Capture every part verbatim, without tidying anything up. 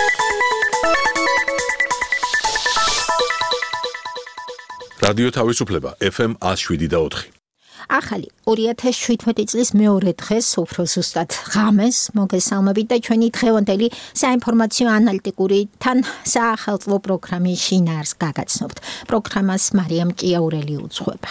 რადიო თავისუფლება ეფ ემ one oh seven და four. ახალი ორი ათას შვიდმეტი წლის მეორე დღეს უფრო ზუსტად ღამეს მოგესალმებით და ჩვენი დღევანდელი საინფორმაციო ანალიტიკური თან საახალწლო პროგრამის შინაარს გაგაცნობთ. პროგრამას მარიამ ჭიაურელი უძღვება.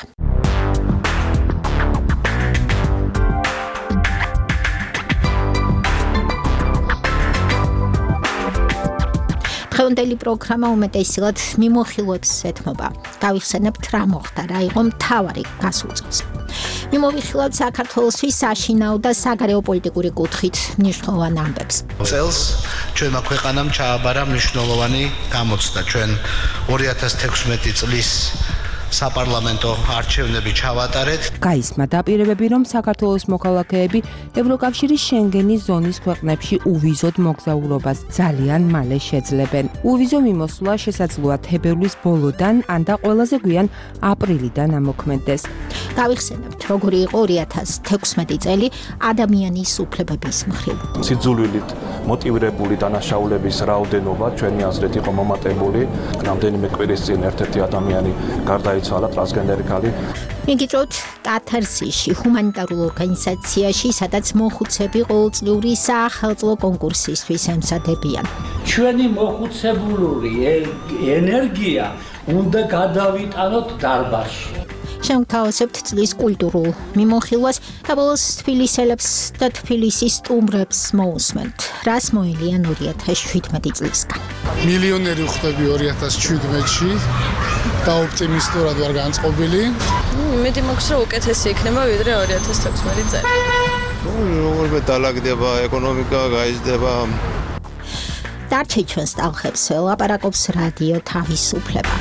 დღევანდელი პროგრამა უმეტესად მიმოხილვებს ეთმობა. გავიხსენებთ რა მოხდა, რა იყო მთავარი გასულ წელს. მიმოვიხილავთ საქართველოსთვის საშინაო და საგარეო პოლიტიკური კუთხით მნიშვნელოვან ამბებს. წელს ჩვენმა ქვეყანამ ჩააბარა მნიშვნელოვანი გამოცდა. ჩვენ ორი ათას თექვსმეტი წლის საპარლამენტო არჩევნები ჩავატარეთ. გაისმა დაპირებები, რომ საქართველოს მოქალაქეები ევროკავშირის შენგენის ზონის ქვეყნებში უვიზოდ მოგზაურობას ძალიან მალე შეძლებენ. უვიზო მიმოსვლა შესაძლოა თებერვლის ბოლოდან ან და ყველაზე გვიან აპრილიდან ამოქმედდეს. გავიხსენებთ, როგორი იყო ორი ათას თექვსმეტი წელი ადამიანის უფლებების მხრივ. სიძულვილით მოტივირებული დანაშაულების რაოდენობა ჩვენი აზრით იყო მომატებული. რამდენიმე კვირის წინ ერთ-ერთი ადამიანი გარდაიცვალა ტრანსგენდერი ქალი. მიგიწევთ კათარსისში, ჰუმანიტარულ ორგანიზაციაში, სადაც მოხუცები ყოველწლიური საახალწლო კონკურსისთვის ემზადებიან. ჩვენი მოხუცებულური ენერგია უნდა გადავიტანოთ დარბაზში. შევთავაზებთ წლის კულტურულ მიმოხილვას და ბოლოს თბილისელებს და თბილისის სტუმრებს მოусმენთ. რას მოელიან ორი ათას შვიდმეტი წლისგან. მილიონერი ვხდები ორი ათას შვიდმეტში და ოპტიმისტურად ვარ განწყობილი. მეტი მაქვს რომ უკეთესი იქნება ვიდრე ორი ათას თექვსმეტი წელი. ნუ დალაგდება ეკონომიკა, გაიზრდება. დარჩე ჩვენს ტალღებს ელაპარაკობს რადიო თავისუფლება.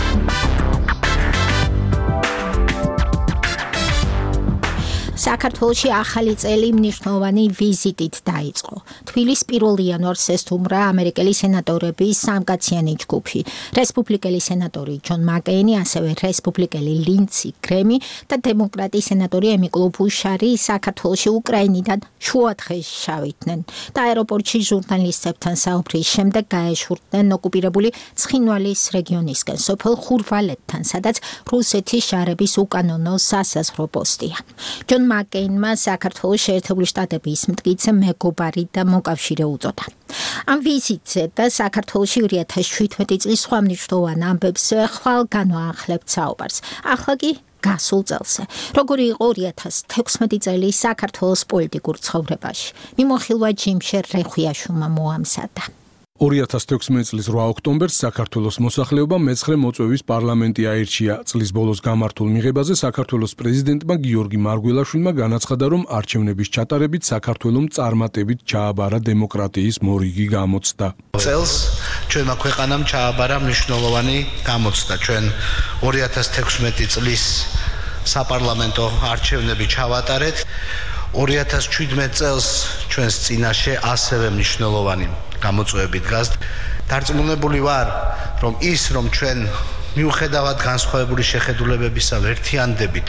საქართველოში ახალი წელი მნიშვნელოვანი ვიზიტით დაიწყო. თბილისის პირველ იანვარს ესტუმრა ამერიკელი სენატორების სამკაციანი ჯგუფი. რესპუბლიკელი სენატორი ჯონ მაკეინი, ასევე რესპუბლიკელი ლინცი გრემი და დემოკრატი სენატორი ემი კლობუშარი საქართველოში უკრაინიდან შუადღეს შავიდნენ და აეროპორტში ჟურნალისტებთან საუბრის შემდეგ გაეშურდნენ ოკუპირებული ცხინვალის რეგიონისკენ, სოფელ ხურვალეთთან, სადაც რუსეთის შარების უკანონო სასაზღვრო პოსტია. ჯონ მაკეინმა საქართველოს შეერთებული შტატების მტკიცე მეგობარი და მოკავშირე უწოდა. ამ ვიზიტზე და საქართველოში ორი ათას შვიდმეტი წლის სხვა მნიშვნელოვან ამბებს ხვალ განვაახლებთ საუბარს. ახლა კი გასულ წელზე. როგორი იყო ორი ათას თექვსმეტი წელი საქართველოს პოლიტიკურ ცხოვრებაში. მიმოხილვა ჯიმშერ რეხვიაშვილმა მოამზადა. ორი ათას თექვსმეტი წლის რვა ოქტომბერს საქართველოს მოსახლეობა მეცხრე მოწვევის პარლამენტი აირჩია. წლის ბოლოს გამართულ მიღებაზე საქართველოს პრეზიდენტმა გიორგი მარგველაშვილმა განაცხადა, რომ არჩევნების ჩატარებით საქართველომ წარმატებით ჩააბარა დემოკრატიის მორიგი გამოცდა. წელს ჩვენმა ქვეყანამ ჩააბარა მნიშვნელოვანი გამოცდა. ჩვენ ორი ათას თექვსმეტი წლის საპარლამენტო არჩევნები ჩავატარეთ. ორი ათას შვიდმეტი წელს ჩვენს წინაშე ასევე მნიშვნელოვანი გამოწვევები დგას. დარწმუნებული ვარ, რომ ის, რომ ჩვენ მიუხედავად განსხვავებული შეხედულებებისა ვერთიანდებით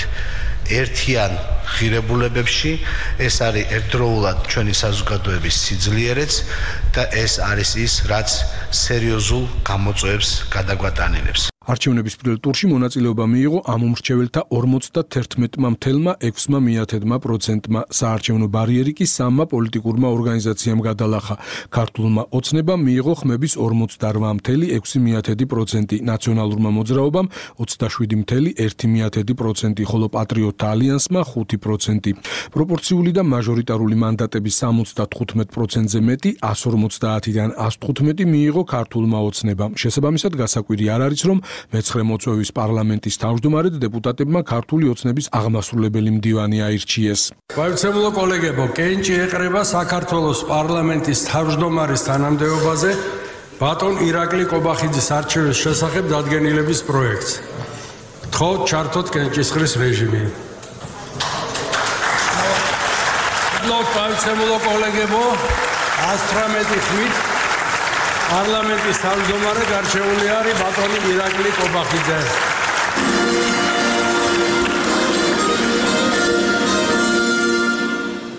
ერთიან ღირებულებებში, ეს არის ერთდროულად ჩვენი საზოგადოების სიძლიერეც და ეს არის ის, რაც სერიოზულ გამოწვევებს გადაგვატანილებს. არჩევნების პირველ ტურში მონაწილეობა მიიღო ამომრჩეველთა ორმოცდათერთმეტმა მთელმა ექვსმა მიათედმა პროცენტმა. საარჩევნო ბარიერი კი სამმა პოლიტიკურმა ორგანიზაციამ გადალახა. ქართულმა ოცნებამ მიიღო ხმების ორმოცდარვა მთელი ექვსი მიათედი პროცენტი, ნაციონალურმა მოძრაობამ ოცდაშვიდი მთელი ერთი მიათედი პროცენტი, ხოლო პატრიოტთა ალიანსმა ხუთი პროცენტი. პროპორციული და მაჟორიტარული მანდატების სამოცდათხუთმეტ პროცენტზე მეტი, εκατს ორმოცდაათიდან εκατს თხუთმეტი მიიღო ქართულმა ოცნებამ. შესაბამისად, გასაკვირი არ არის, რომ მეცხრე მოწვევის პარლამენტის თავმჯდომარედ დეპუტატებმა ქართული ოცნების აღმასრულებელი მდივანი აირჩიეს. გაიცემულო კოლეგებო, კენჭი ეყრება საქართველოს პარლამენტის თავმჯდომარის თანამდებობაზე ბატონ ირაკლი ყობახიძის არჩევის შესახებ დადგენილების პროექტს. გთხოვთ ჩართოთ კენჭისყრის რეჟიმი. გაიცემულო კოლეგებო, εκατს თვრამეტი ხმით პარლამენტის თავმჯდომარე გარჩეული არის ბატონი ირაკლი ყობახიძე.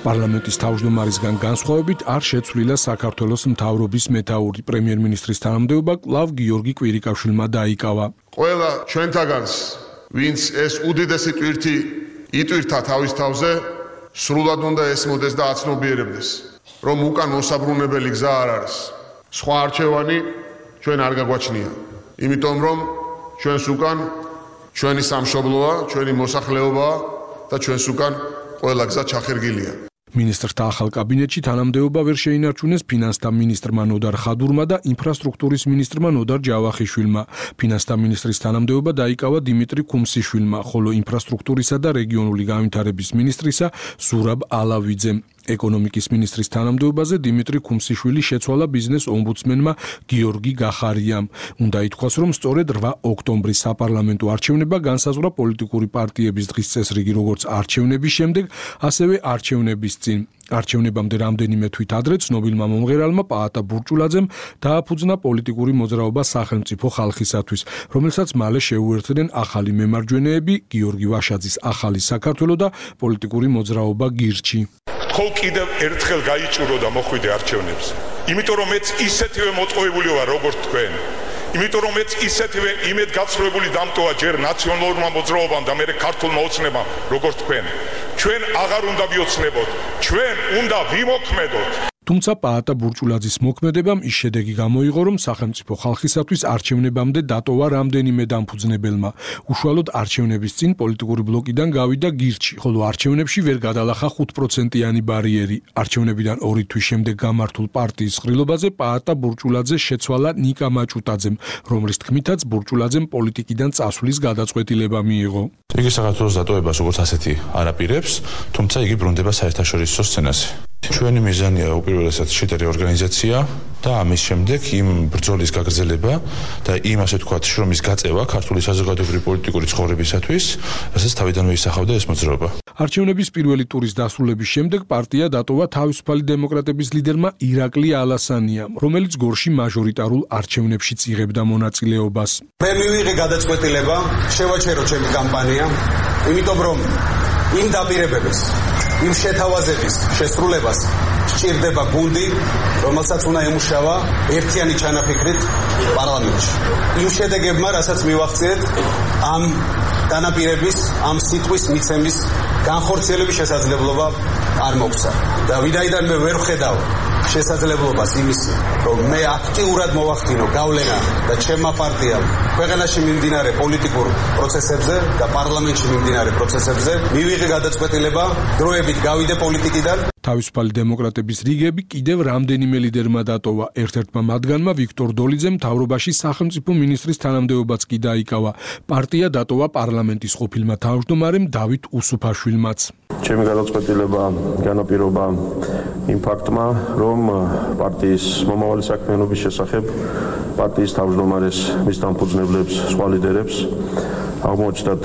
პარლამენტის თავმჯდომარისგან განსხვავებით არ შეცვლილა საქართველოს მთავრობის მეთაური პრემიერ-მინისტრის თანამდებობა კვლავ გიორგი კვირიკაშვილმა დაიკავა. ყველა ჩვენთაგანს, ვინც ეს უდიდესი ტვირთი იტვირთა თავის თავზე, სრულად უნდა ესმოდეს და აცნობიერებდეს, რომ უკან მოსაბრუნებელი გზა არ არის. სხვა არჩევანი ჩვენ არ გაგვაჩნია. იმიტომ რომ ჩვენს უკან ჩვენი სამშობლოა, ჩვენი მოსახლეობაა და ჩვენს უკან ყველა გზა ჩახერგილია. მინისტრთა ახალ კაბინეტში თანამდებობა ვერ შეინარჩუნეს ფინანსთა მინისტრმა ნოდარ ხადურმა და ინფრასტრუქტურის მინისტრმა ნოდარ ჯავახიშვილმა. ფინანსთა მინისტრის თანამდებობა დაიკავა დიმიტრი ქუმსიშვილმა, ხოლო ინფრასტრუქტურისა და რეგიონული განვითარების მინისტრისა ზურაბ ალავიძემ. ეკონომიკის მინისტრის თანამდებობაზე დიმიტრი ქუმსიშვილი შეცვალა ბიზნეს ომბუდსმენმა გიორგი გახარიამ. უნდა ითქვას, რომ სწორედ რვა ოქტომბრის საპარლამენტო არჩევნება განსაზღვრა პოლიტიკური პარტიების დღის წესრიგი როგორც არჩევნების შემდეგ, ასევე არჩევნების წინ. არჩევნებამდე რამდენიმე თვით ადრე ცნობილმა მომღერალმა პაატა ბურჭულაძემ დააფუძნა პოლიტიკური მოძრაობა სახელმწიფო ხალხისათვის, რომელსაც მალე შეუერთდნენ ახალი მემარჯვენეები, გიორგი ვაშაძის ახალი საქართველო და პოლიტიკური მოძრაობა გირჩი. ხო კიდევ ერთხელ გაიჭურო და მოხვიდე არჩევნებზე. იმიტომ რომ მეც ისეთივე მოწყობილი ვარ როგორც თქვენ. იმიტომ რომ მეც ისეთივე იმედგაცრუებული დამტოვა ჯერ ნაციონალურმა მოძრაობამ და მერე ქართულმა ოცნებამ როგორც თქვენ. ჩვენ აღარ უნდა ვიოცნებოთ. ჩვენ უნდა ვიმოქმედოთ. თუმცა პაატა ბურჭულაძის მოქმედებამ ის შედეგი გამოიღო, რომ სახელმწიფო ხალხისათვის არჩევნებამდე დატოვა რამდენიმე დამფუძნებელმა. უშუალოდ არჩევნების წინ პოლიტიკური ბლოკიდან გავიდა გირჩი, ხოლო არჩევნებში ვერ გადალახა ხუთ პროცენტიანი ბარიერი. არჩევნებიდან ორი თვის შემდეგ გამართულ პარტიის ყრილობაზე პაატა ბურჭულაძე შეცვალა ნიკა მაჭუტაძემ, რომლის თქმითაც ბურჭულაძემ პოლიტიკიდან წასვლის გადაწყვეტილება მიიღო. იგი საქართველოს დატოვებას როგორც ასეთი არ აპირებს, თუმცა იგი ბრუნდება საერთაშორისო სცენაზე. ჩვენი მიზანია უპირველესად შედარი ორგანიზაცია და ამის შემდეგ იმ ბრძოლის გაგრძელება და იმ ასე ვთქვათ შრომის გაწევა ქართული საზოგადოებრივი პოლიტიკური ცხოვრებისათვის, რასაც თავიდანვე ისახავდა ეს მოძრაობა. არჩევნების პირველი ტურის დასრულების შემდეგ პარტია დატოვა თავისუფალი დემოკრატების ლიდერმა ირაკლი ალასანიამ, რომელიც გორში მაჟორიტარულ არჩევნებშიც იღებდა მონაწილეობას. მე მივიღე გადაწყვეტილება შევაჩერო ჩემი კამპანია, იმიტომ რომ იმ დაპირებებს, იმ შეთავაზების შესრულებას სჭირდება გუნდი, რომელსაც უნდა ემუშავა ერთიანი ჩანაფიქრით პარლამენტში. იმ შედეგებმა, რასაც მივახციეთ, ამ დანაპირების, ამ სიტყვის მიცემის განხორციელების შესაძლებლობა არ მოგვცა. და ვინაიდან მე ვერ ვხედავ შესაძლებლობას იმისი, რომ მე აქტიურად მოვახდინო გავლენა და ჩემმა პარტიამ ქვეყანაში მიმდინარე პოლიტიკურ პროცესებზე და პარლამენტში მიმდინარე პროცესებზე, მივიღე გადაწყვეტილება დროებით გავიდე პოლიტიკიდან. თავისუფალი დემოკრატების რიგები კიდევ რამდენიმე ლიდერმა დატოვა. ერთ-ერთმა მათგანმა ვიქტორ დოლიძემ მთავრობაში სახელმწიფო მინისტრის თანამდებობაც კი დაიკავა. პარტია დატოვა პარლამენტის ყოფილმა თავმჯდომარემ დავით უსუფაშვილმაც. ჩემი გადაწყვეტილება განაპირობა იმ ფაქტმა, რომ პარტიის მომავალი საქმიანობის შესახებ პარტიის თავმჯდომარეს, მის დამფუძნებლებს, სხვა ლიდერებს აღმოჩნდათ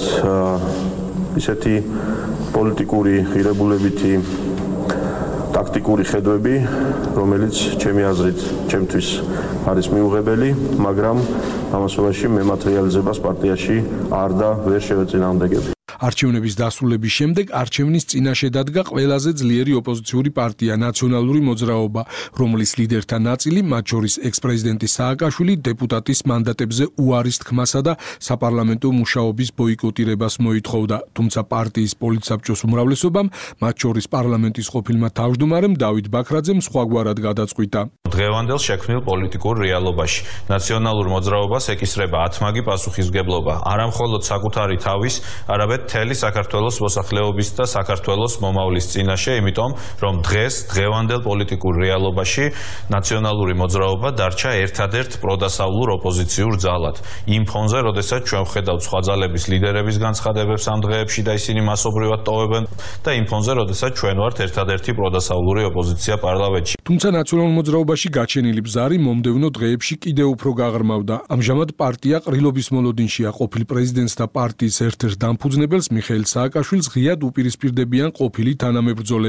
ისეთი პოლიტიკური ღირებულებითი ტაქტიკური ხედვები, რომელიც ჩემი აზრით, ჩემთვის არის მიუღებელი, მაგრამ ამასობაში მე მატერიალიზებას პარტიაში არ და ვერ შევეწინააღმდეგები. არჩევნების დასრულების შემდეგ არჩევნის წინაშე დადგა ყველაზე ძლიერი ოპოზიციური პარტია ნაციონალური მოძრაობა, რომლის ლიდერთა ნაწილი, მათ შორის ექს-პრეზიდენტი სააკაშვილი, დეპუტატის მანდატებზე უარის თქმასა და საპარლამენტო მუშაობის ბოიკოტირებას მოითხოვდა. თუმცა პარტიის პოლიტსაბჭოს უმრავლესობამ, მათ შორის პარლამენტის ყოფილმა თავმჯდომარემ დავით ბაქრაძემ სხვაგვარად გადაწყვიტა. დღევანდელ შექმნილ პოლიტიკურ რეალობაში ნაციონალურ მოძრაობას ეკისრება ათმაგი პასუხისმგებლობა, არა მხოლოდ საკუთარი თავის, არამედ მთელი საქართველოს მოსახლეობის და საქართველოს მომავლის წინაშე, იმიტომ რომ დღეს დღევანდელ პოლიტიკურ რეალობაში ნაციონალური მოძრაობა დარჩა ერთადერთ პროდასავლურ ოპოზიციურ ძალად. იმ ფონზე, როდესაც ჩვენ ვხედავთ სხვა ძალების ლიდერების განცხადებებს ამ დღეებში და ისინი მასობრივად ტოვებენ და იმ ფონზე, როდესაც ჩვენ ვართ ერთადერთი პროდასავლური ოპოზიცია პარლამენტში. თუმცა ნაციონალურ მოძრაობაში გაჩენილი ბზარი მომდევნო დღეებში კიდევ უფრო გაღრმავდა. ამჟამად პარტია ყრილობის მოლოდინშია ყოფილ პრეზიდენტს და პარტიის ერთ-ერთ დამფუძნებელს მიხეილ სააკაშვილს ღიად უპირისპირდებიან ყოფილი თანამებრძოლები.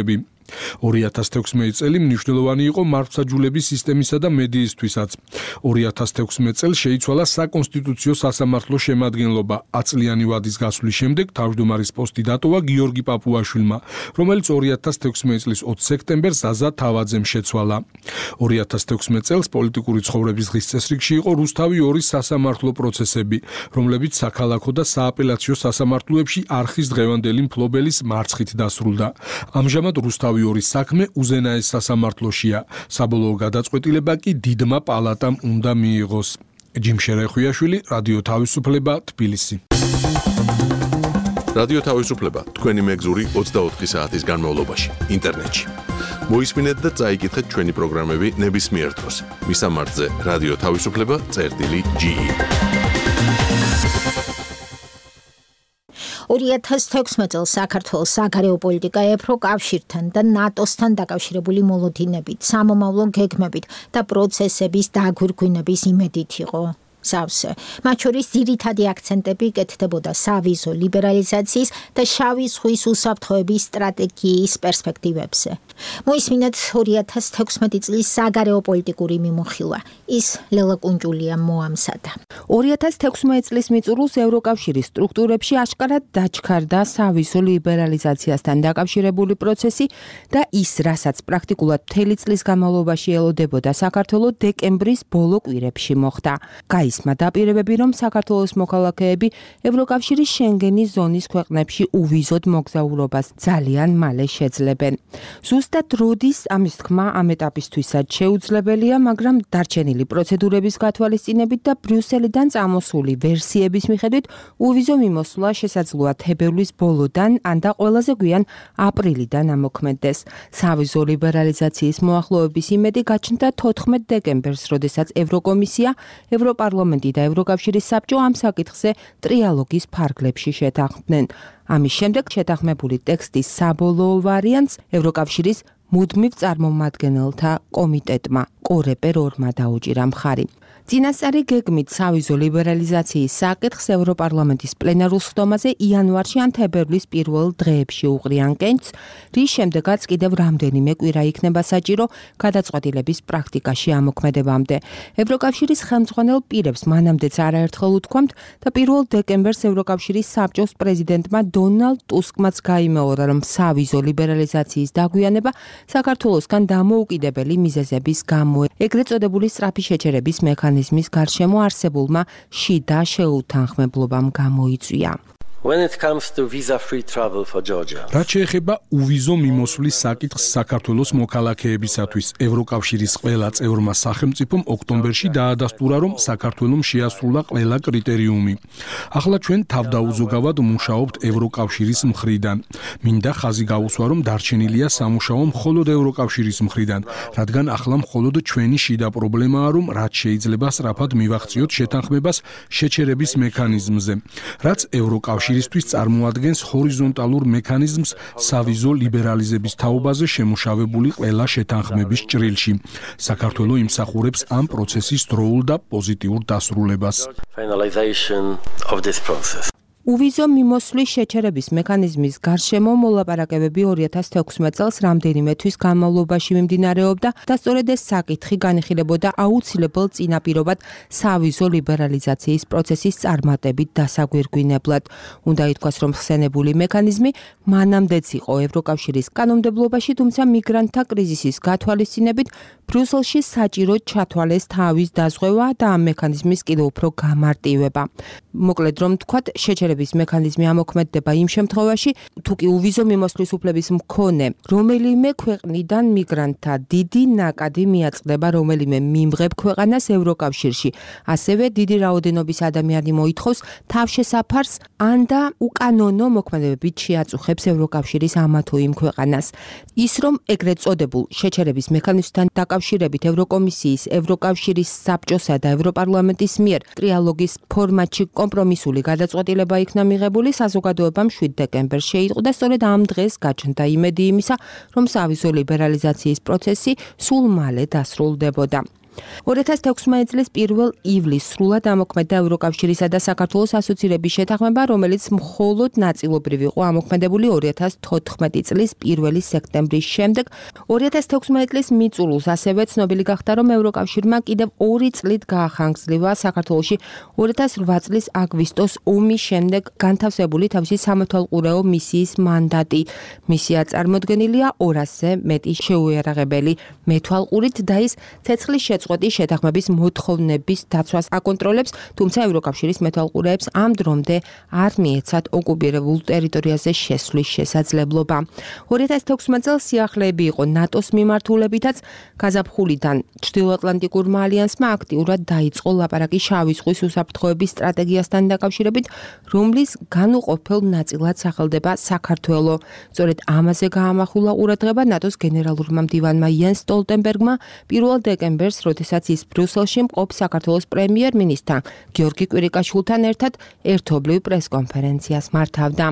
ორი ათას თექვსმეტი წელი მნიშვნელოვანი იყო მართლმსაჯულების სისტემისა და მედიისთვისაც. ორი ათას თექვსმეტი წელს შეიცვალა საკონსტიტუციო სასამართლო შემადგენლობა. ათწლიანი ვადის გასვლის შემდეგ თავმჯდომარის პოსტი დატოვა გიორგი პაპუაშვილმა, რომელიც ორი ათას თექვსმეტი წლის ოცი სექტემბერს ზაზა თავაძემ შეცვალა. ორი ათას თექვსმეტი წელს პოლიტიკური ცხოვრების დღის წესრიგში იყო რუსთავი ორის სასამართლო პროცესები, რომლებიც საქალაქო და სააპელაციო სასამართლოებში არხის დღევანდელი მფლობელის მარცხით დასრულდა. ამჟამად რუსთავი ორის საქმე უზენაეს სასამართლოშია. საბოლოო გადაწყვეტილება კი დიდმა პალატამ უნდა მიიღოს. ჯიმ შერეხუიაშვილი, რადიო თავისუფლება, თბილისი. რადიო თავისუფლება თქვენი მეგზური ოცდაოთხი საათის განმავლობაში ინტერნეტში. მოისმინეთ და წაიკითხეთ ჩვენი პროგრამები ნებისმიერ დროს. მისამართზე რადიო თავისუფლება წერტილი ჯი. ორი ათას თექვსმეტი წელს საქართველოს საგარეო პოლიტიკა ევროკავშირთან და ნატოსთან დაკავშირებული მოლოდინებით, სამომავლო გეგმებით და პროცესების დაგვირგვინების იმედით იყო. სავსე. მათ შორის ძირითადი აქცენტები კეთდებოდა სავიზო ლიბერალიზაციის და შავი ზღვის უსაფრთხოების სტრატეგიის პერსპექტივებზე. მოისმინეთ ორი ათას თექვსმეტი წლის საგარეო პოლიტიკური მიმოხილვა. ის ლელა კუნჯულიამ მოამზადა. ორი ათას თექვსმეტი წლის მიწურულს ევროკავშირის სტრუქტურებში აშკარად დაჩქარდა სავიზო ლიბერალიზაციასთან დაკავშირებული პროცესი და ის, რასაც პრაქტიკულად მთელი წლის განმავლობაში ელოდებოდა საქართველოს დეკემბრის ბოლო კვირებში მოხდა. გაისმა დაპირებები, რომ საქართველოს მოქალაქეები ევროკავშირის შენგენის ზონის ქვეყნებში უვიზოდ მოგზაურობას ძალიან მალე შეძლებენ. ზუსტად როდის ამის თქმა ამ ეტაპისთვისაც შეუძლებელია, მაგრამ დარჩენილი პროცედურების გათვალისწინებით და ბრიუსელიდან წამოსული ვერსიების მიხედვით უვიზო მიმოსვლა შესაძლოა თებერვლის ბოლოდან ან და ყველაზე გვიან აპრილიდან ამოქმედდეს. სავიზო ლიბერალიზაციის მოახლოების იმედი გაჩნდა თოთხმეტ დეკემბერს, როდესაც ევროკომისია, ევროპარლამენტი და ევროკავშირის საბჭო ამ საკითხზე ტრიალოგის ფარგლებში შეთანხმდნენ. ამის შემდეგ შეთანხმებული ტექსტის საბოლოო ვარიანტს ევროკავშირის მუდმივ წარმომადგენელთა კომიტეტმა კორეპერორმა დაუჭირა მხარი. წინასწარი გეგმით სავიზო ლიბერალიზაციის საკითხს ევროპარლამენტის პლენარულ სხდომაზე იანვარში ან თებერვლის პირველ დღეებში უყრიან კენჭს, რის შემდეგაც კიდევ რამდენიმე კვირა იქნება საჭირო გადაწყვეტილების პრაქტიკაში ამოქმედებამდე. ევროკავშირის ხელმძღვანელ პირებს მანამდეც არაერთხელ უთქვამთ და პირველ დეკემბერს ევროკავშირის საბჭოს პრეზიდენტმა დონალდ ტუსკმაც გაიმეორა, რომ სავიზო ლიბერალიზაციის დაგვიანება საქართველოსგან დამოუკიდებელი მიზეზების გამო ეგრეთ წოდებული სწრაფი შეჩერების მექანიზმის გარშემო არსებულმა შიდა შეუთანხმებლობამ გამოიწვია. When it comes to visa-free travel for Georgia. რაც შეეხება უვიზო მიმოსვლის საკითხს საქართველოს მოქალაქეებისათვის, ევროკავშირის ყველა წევრმა სახელმწიფომ ოქტომბერში დაადასტურა, რომ საქართველოს შეასრულა ყველა კრიტერიუმი. ახლა ჩვენ თავდაუზოგავად მუშაობთ ევროკავშირის მხრიდან. მინდა ხაზი გაუსვა, რომ დარჩენილია სამუშაო მხოლოდ ევროკავშირის მხრიდან, რადგან ახლა მხოლოდ ჩვენი შიდა პრობლემაა, რომ რაც შეიძლება სწრაფად მივახციოთ შეთანხმებას შეჩერების მექანიზმზე, რაც ევროკავშირის ისთვის წარმოადგენს ჰორიზონტალურ მექანიზმს სავიზო ლიბერალიზების თაობაზე შემუშავებული ყველა შეთანხმების ჭრილში. საქართველოს იმსახურებს ამ პროცესის დროულ და პოზიტიურ დასრულებას. Finalization of this process. უვიზო მიმოსვლის შეჩერების მექანიზმის გარშემო მოლაპარაკებები ორი ათას თექვსმეტი წელს რამდენიმე თვის განმავლობაში მიმდინარეობდა და სწორედ ეს საკითხი განიხილებოდა აუცილებელ წინაპირობად სავიზო ლიბერალიზაციის პროცესის წარმატებით დასაგვირგვინებლად. უნდა ითქვას, რომ ხსენებული მექანიზმი მანამდეც იყო ევროკავშირის კანონმდებლობაში, თუმცა მიგრანტთა კრიზისის გათვალისწინებით ბრიუსელში საჭირო ჩათვალეს თავის დაზღვევა და ამ მექანიზმის კიდევ უფრო გამარტივება. მოკლედ რომ თქვათ, შეჩერების მექანიზმი ამოქმედდება იმ შემთხვევაში, თუ კი უვიზო მიმოსვლის უფლების მქონე რომელიმე ქვეყნიდან მიგრანტთა დიდი ნაკადი მიაწყდება რომელიმე მიმღებ ქვეყანას ევროკავშირში. ასევე დიდი რაოდენობის ადამიანი მოითხოვს თავშესაფარს ან და უკანონო მოქმედებებით შეაწუხებს ევროკავშირის ამა თუ იმ ქვეყანას. ის რომ ეგრეთ წოდებულ შეჩერების მექანიზმთან დაკავშირებით ევროკომისიის, ევროკავშირის საბჭოსა და ევროპარლამენტის მიერ ტრიალოგის ფორმატში კომპრომისული გადაწყვეტილება იქნა მიღებული, საზოგადოებამ შვიდ დეკემბერს შეიტყო და სწორედ ამ დღეს გაჩნდა იმედი იმისა, რომ სავიზო ლიბერალიზაციის პროცესი სულ მალე დასრულდებოდა. ორი ათას თექვსმეტი წლის პირველ ივლისს სრულად ამოქმედა ევროკავშირისა და საქართველოს ასოცირების შეთანხმება, რომელიც მხოლოდ ნაწილობრივ იყო ამოქმედებული ორი ათას თოთხმეტი წლის პირველი სექტემბრის შემდეგ. ორი ათას თექვსმეტი წლის მიწურულს ასევე ცნობილი გახდა, რომ ევროკავშირმა კიდევ ორი წლით გაახანგრძლივა საქართველოში ორი ათას რვა წლის აგვისტოს ომის შემდეგ განთავსებული თავისი სამეთვალყურეო მისიის მანდატი. მისია წარმოდგენილია ორასზე მეტი შეუიარაღებელი მეთვალყურით და ის ცეცხლის შეწყვეტის შეთანხმების მოთხოვნების დაცვას აკონტროლებს, თუმცა ევროკავშირის მეთვალყურეებს ამ დრომდე არ მიეცათ ოკუპირებულ ტერიტორიაზე შესვლის შესაძლებლობა. ორი ათას თექვსმეტ წელს სიახლეები იყო ნატოს მიმართულებითაც გაზაფხულიდან ჩრდილოატლანტიკურმა ალიანსმა აქტიურად დაიწყო ლაპარაკი შავი ზღვის უსაფრთხოების სტრატეგიასთან დაკავშირებით, რომლის განუყოფელ ნაწილად სახელდება საქართველო. სწორედ ამაზე გაამახვილა ყურადღება ნატოს გენერალურმა მდივანმა იენს სტოლტენბერგმა პირველ დეკემბერს, როდესაც ის ბრიუსელში მყოფ საქართველოს პრემიერ-მინისტრთან გიორგი კვირიკაშვილთან ერთად ერთობლივ პრესკონფერენციას მართავდა.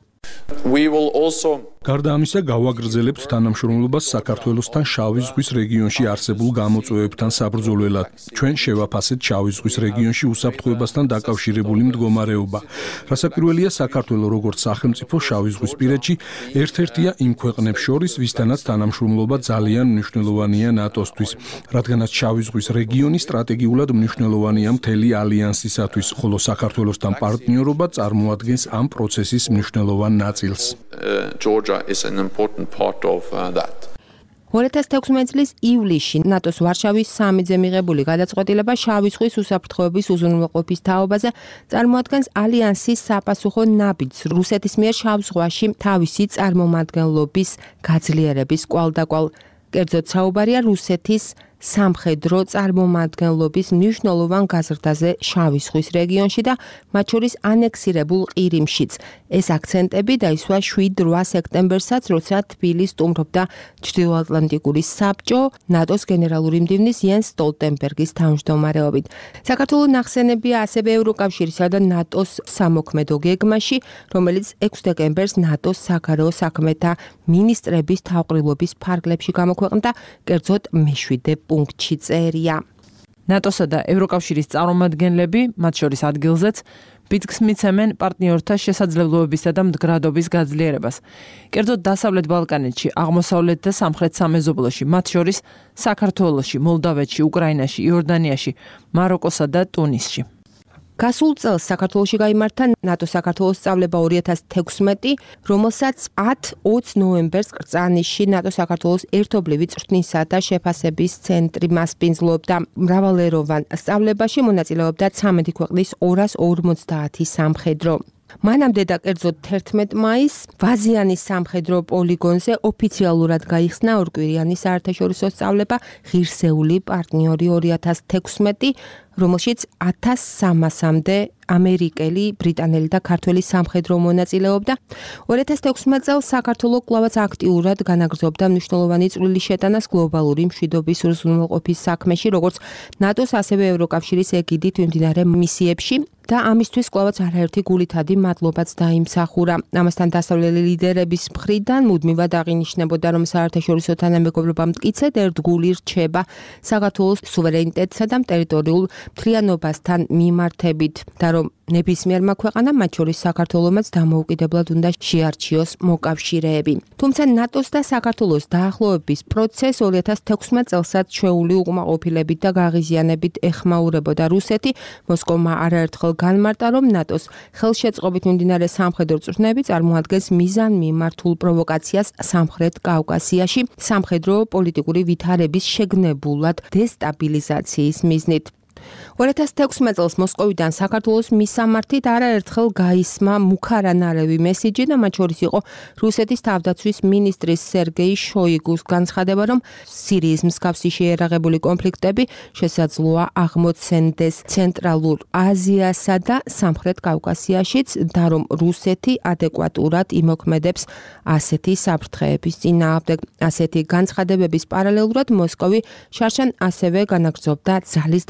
We will also გარდა ამისა, გავაგრძელებთ თანამშრომლობას საქართველოსთან შავი ზღვის რეგიონში არსებულ გამოწვევებთან საბრძოლველად. ჩვენ შევაფასეთ შავი ზღვის რეგიონში უსაფრთხოებასთან დაკავშირებული მდგომარეობა. რასაკვირველია, საქართველო როგორც სახელმწიფო შავი ზღვის პირეთში ერთ-ერთია იმ ქვეყნებს შორის, ვისთანაც თანამშრომლობა ძალიან მნიშვნელოვანია ნატოსთვის, რადგანაც შავი ზღვის რეგიონი სტრატეგიულად მნიშვნელოვანია მთელი ალიანსისათვის, ხოლო საქართველოსთან პარტნიორობა წარმოადგენს ამ პროცესის მნიშვნელოვან ნაწილს. Georgia is an important part of uh, that. ორი ათას თექვსმეტი წლის ივლისში ნატოს ვარშავის სამიძე მიღებული გადაწყვეტილება შავი ზღვის უსაფრთხოების უზრუნველყოფის თაობაზე წარმოადგენს ალიანსის საპასუხო ნაბიჯს რუსეთის მიერ შავ ზღვაში თავისი წარმომადგენლობის გაძლიერების კვალდაკვალ. კერძოდ საუბარია რუსეთის სამხედრო წარმომადგენლობის მნიშვნელოვან გაზრდაზე შავი ზღვის რეგიონში და მათ შორის ანექსირებულ ყირიმშიც. ეს აქცენტები დაისვა შვიდ რვა სექტემბერსაც, როცა თბილისს სტუმრობდა ჩრდილოატლანტიკური საბჭო ნატოს გენერალური მდივნის იენს სტოლტენბერგის თავმჯდომარეობით. საქართველო ნახსენებია ასევე ევროკავშირისა და ნატოს სამოქმედო გეგმაში, რომელიც ექვსი დეკემბერს ნატოს საგარეო საქმეთა მინისტრების თავყრილობის ფარგლებში გამოქვეყნდა, კერძოდ მეშვიდე პუნქტში წერია. ნატოსა და ევროკავშირის წარმომადგენლები, მათ შორის ადგილზეც, ბიძგს მიცემენ პარტნიორთა შესაძლებლობებისა და მდგრადობის გაძლიერებას. კერძოდ დასავლეთ ბალკანეთში, აღმოსავლეთ და სამხრეთ სამეზობლოში, მათ შორის საქართველოში, მოლდავეთში, უკრაინაში, იორდანიაში, მაროკოსა და ტუნისში. გასულ წელს საქართველოში გაიმართა ნატო-საქართველოს სწავლება ორი ათას თექვსმეტი, რომელსაც ათ ოცი ნოემბერს კრწანისში ნატო-საქართველოს ერთობლივი წვრთნისა და შეფასების ცენტრი მასპინძლობდა. მრავალეროვან სწავლებაში მონაწილეობდა ცამეტი ქვეყნის ორას ორმოცდაათი სამხედრო. მანამდე და კერძოდ თერთმეტ მაისს ვაზიანის სამხედრო პოლიგონზე ოფიციალურად გაიხსნა ორკვირიანი საერთაშორისო სწავლება ღირსეული პარტნიორი ორი ათას თექვსმეტი, რომელშიც ათას სამასამდე ამერიკელი, ბრიტანელი და ქართველი სამხედრო მონაწილეობდა. ორი ათას თექვსმეტ წელს საქართველო კვლავაც აქტიურად განაგრძობდა მნიშვნელოვანი წვლილი შეტანას გლობალური მშვიდობის უზრუნველყოფის საქმეში, როგორც ნატოს, ასევე ევროკავშირის ეგიდით მიმდინარე მისიებში. და ამისთვის კვლავაც არაერთი გულითადი მადლობაც დაიმსახურა. ამასთან დასავლელი ლიდერების მხრიდან მუდმივად აღინიშნებოდა, რომ საერთაშორისო თანამეგობრობა მტკიცედ ერთგული რჩება საქართველოს სუვერენიტეტსა და ტერიტორიულ მთლიანობასთან მიმართებით და რომ ნებისმიერმა ქვეყანამ, მათ შორის საქართველომაც დამოუკიდებლად უნდა შეარჩიოს მოკავშირეები. თუმცა ნატოს და საქართველოს დაახლოების პროცესს ორი ათას თექვსმეტ წელსაც ჩვეული უკმაყოფილებით და გაღიზიანებით ეხმაურებოდა რუსეთი. მოსკოვმა არაერთხელ განმარტა, რომ ნატოს ხელშეწყობით მიმდინარე სამხედრო წვრთნები წარმოადგენს მიზანმიმართულ პროვოკაციას სამხრეთ კავკასიაში, სამხედრო პოლიტიკური ვითარების შეგნებულად დესტაბილიზაციის მიზნით. ორი ათას თექვსმეტ წელს მოსკოვიდან საქართველოს მისამართით არაერთხელ გაისმა მუქარანარევი მესიჯი და მათ შორის იყო რუსეთის თავდაცვის მინისტრის სერგეი შოიგუს განცხადება, რომ სირიის მსგავსი შეიარაღებული კონფლიქტები შესაძლოა აღმოცენდეს ცენტრალურ აზიასა და სამხრეთ კავკასიაშიც და რომ რუსეთი ადეკვატურად იმოქმედებს ასეთი საფრთხეების წინააღმდეგ. ასეთი განცხადებების პარალელურად მოსკოვი შარშან ასევე განაგრძობდა ძალის დემონსტრირებას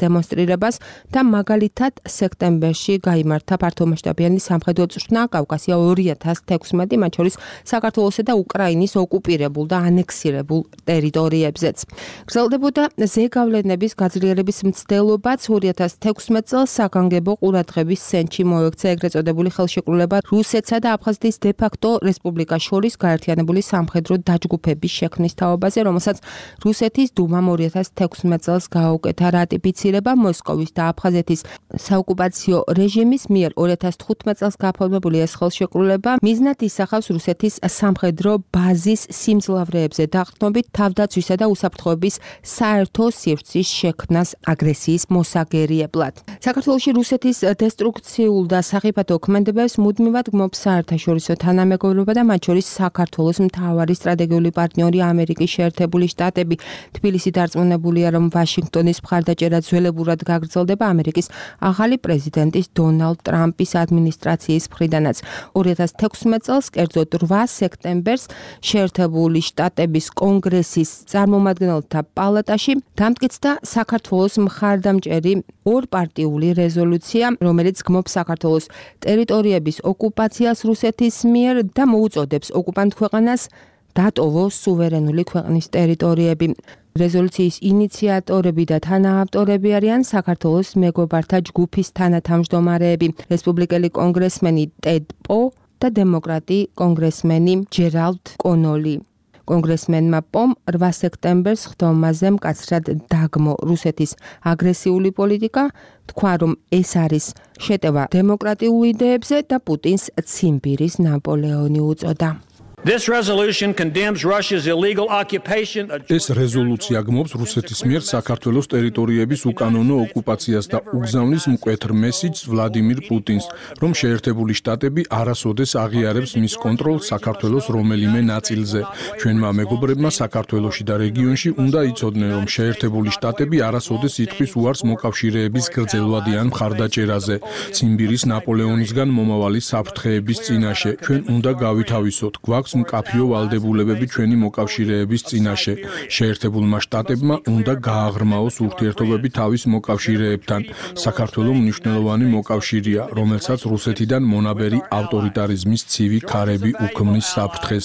დაკავშირებას და მაგალითად სექტემბერში გაიმართა ფართომასშტაბიანი სამხედრო წვრთნა კავკასია ორი ათას თექვსმეტი, მათ შორის საქართველოსა და უკრაინის ოკუპირებულ და ანექსირებულ ტერიტორიებზეც. გრძელდებოდა ზეგავლენების გაძლიერების მცდელობაც ორი ათას თექვსმეტ წელს საგანგებო ყურადღების ცენტრში მოექცა ეგრეთ წოდებული ხელშეკრულება რუსეთსა და აფხაზეთის დე-ფაქტო რესპუბლიკას შორის გაერთიანებული სამხედრო დაჯგუფების შექმნის თაობაზე, რომელსაც რუსეთის დუმამ ორი ათას თექვსმეტ წელს გააუკეთა რატიფიცირება მოსკოვის და აფხაზეთის საოკუპაციო რეჟიმის მიერ ორი ათას თხუთმეტ წელს გაფორმებული ეს ხელშეკრულება მიზნად ისახავს რუსეთის სამხედრო ბაზის სიმძლავრეებზე დაყრდნობით თავდაცვისა და უსაფრთხოების საერთო სივრცის შექმნას აგრესიის მოსაგერიებლად. საქართველოში რუსეთის დესტრუქციულ და სახიფათო ქმედებებს მუდმივად გმობს საერთაშორისო თანამეგობრობა და მათ შორის საქართველოს მთავარი სტრატეგიული პარტნიორი ამერიკის შეერთებული შტატები. თბილისი დარწმუნებულია, რომ ვაშინგტონის მხარდაჭერა ძველებურად გაგრძელდება ამერიკის ახალი პრეზიდენტის დონალდ ტრამპის ადმინისტრაციის მხრიდანაც. ორი ათას თექვსმეტ წელს, კერძოდ რვა სექტემბერს, შეერთებული შტატების კონგრესის წარმომადგენელთა პალატაში დამტკიცდა საქართველოს მხარდამჭერი ორპარტიული რეზოლუცია, რომელიც გმობს საქართველოს ტერიტორიების ოკუპაციას რუსეთის მიერ და მოუწოდებს ოკუპანტ ქვეყანას დატოვოს სუვერენული ქვეყნის ტერიტორიები. რეზოლუციის ინიციატორები და თანაავტორები არიან საქართველოს მეგობართა ჯგუფის თანათავმჯდომარეები, რესპუბლიკელი კონგრესმენი ტედ პო და დემოკრატი კონგრესმენი ჯერალდ კონოლი. კონგრესმენმა პომ რვა სექტემბერს ხდომაზე მკაცრად დაგმო რუსეთის აგრესიული პოლიტიკა, თქვა, რომ ეს არის შეტევა დემოკრატიულ იდეებზე და პუტინს ციმბირის ნაპოლეონი უწოდა. This resolution condemns Russia's illegal occupation. ეს რეზოლუცია გმობს რუსეთის მიერ საქართველოს ტერიტორიების უკანონო ოკუპაციას და უგზავნის მკვეთრ მესიჯს ვლადიმირ პუტინს, რომ შეერთებული შტატები არასოდეს აღიარებს მის კონტროლს საქართველოს რომელიმე ნაწილზე. ჩვენმა მეგობრებმა საქართველოში და რეგიონში უნდა იცოდნენ, რომ შეერთებული შტატები არასოდეს იტყვის უარს მოკავშირეების გრძელვადიან მხარდაჭერაზე, ციმბირის ნაპოლეონისგან მომავალი საფრთხეების წინაშე. ჩვენ უნდა გავითავისოთ, გვაქვს მკაფიო ვალდებულებები ჩვენი მოკავშირეების წინაშე. შეერთებულმა შტატებმა უნდა გააღრმაოს ურთიერთობები თავის მოკავშირეებთან. საქართველო მნიშვნელოვანი მოკავშირეა, რომელსაც რუსეთიდან მონაბერი ავტორიტარიზმის ცივი ქარები უქმნის საფრთხეს.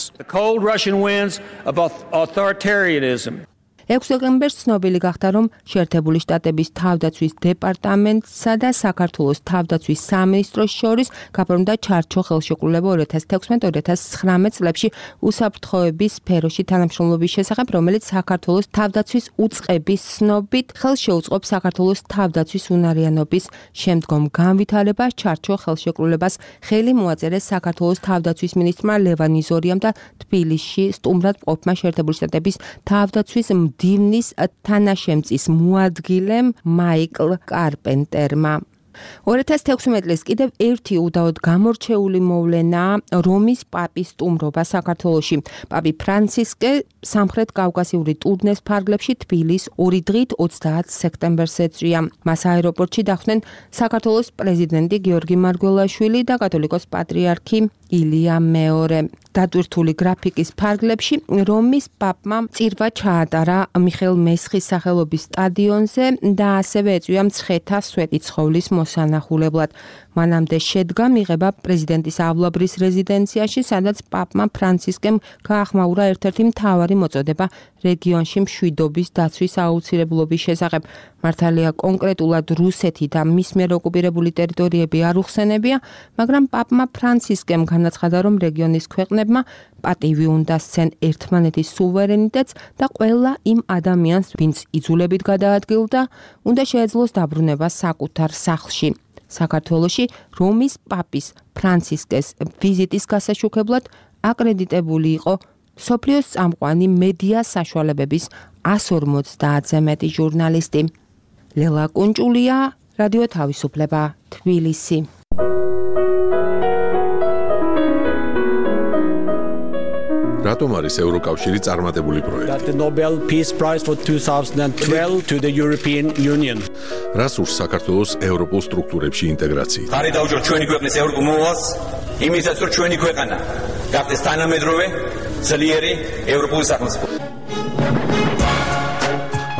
ექვსი სექტემბერს ცნობილი გახდა, რომ შეერთებული შტატების თავდაცვის დეპარტამენტსა და საქართველოს თავდაცვის სამინისტროს შორის გაფორმდა ჩარჩო ხელშეკრულება ორი ათას თექვსმეტ ორი ათას ცხრამეტ წლებში უსაფრთხოების სფეროში თანამშრომლობის შესახებ, რომელიც საქართველოს თავდაცვის უწყების ცნობით ხელს შეუწყობს საქართველოს თავდაცვის უნარიანობის შემდგომ განვითარებას. ჩარჩო ხელშეკრულებას ხელი მოაწერეს საქართველოს თავდაცვის მინისტრმა ლევან იზორიამ და თბილისში სტუმრად მყოფმა შეერთებული შტატების თავდაცვის დივნის თანაშემწის მოადგილემ მაიკლ კარპენტერმა. ორი ათას თექვსმეტ წელს კიდევ ერთი უდაოდ გამორჩეული მოვლენაა რომის პაპის სტუმრობა საქართველოში. პაპი ფრანცისკე სამხრეთ კავკასიური ტურნეს ფარგლებში თბილის ორი დღით ოცდაათ სექტემბერს ეწვია. მას აეროპორტში დახვდნენ საქართველოს პრეზიდენტი გიორგი მარგველაშვილი და კათოლიკოს პატრიარქი ილია მეორე. დატვირთული გრაფიკის ფარგლებში რომის პაპმა წირვა ჩაატარა მიხეილ მესხის სახელობის სტადიონზე და ასევე ეწვია მცხეთა სვეტიცხოვლის მოსანახულებლად. მანამდე შედგა მიღება პრეზიდენტის ავლაბრის რეზიდენციაში, სადაც პაპმა ფრანცისკემ გაახმაურა ერთ-ერთი მთავარი მოწოდება რეგიონში მშვიდობის დაცვის აუცილებლობის შესახებ. მართალია კონკრეტულად რუსეთი და მის მიერ ოკუპირებული ტერიტორიები არ უხსენებია, მაგრამ პაპმა ფრანცისკემ განაცხადა, რომ რეგიონის ქვეყნებმა პატივი უნდა სცენ ერთმანეთის სუვერენიტეტს და ყველა იმ ადამიანს, ვინც იძულებით გადაადგილდა, უნდა შეეძლოს დაბრუნება საკუთარ სახლში. საქართველოში რომის პაპის ფრანცისკეს ვიზიტის გასაშუქებლად აკრედიტებული იყო მსოფლიოს წამყვანი მედია საშუალებების εκατს ორმოცდაათზე მეტი ჟურნალისტი. ლელა კუნჭულია, რადიო თავისუფლება, თბილისი. რატომ არის ევროკავშირი წარმატებული პროექტი? That the Nobel Peace Prize for twenty twelve to the European Union. რას ურს საქართველოს ევროპულ სტრუქტურებში ინტეგრაცია? ხარი დაუჯერ ჩვენი ქვეყნის ევროპულ მოვალს, იმისაც რომ ჩვენი ქვეყანა გახდეს თანამედროვე, ძლიერი ევროპული სახელმწიფო.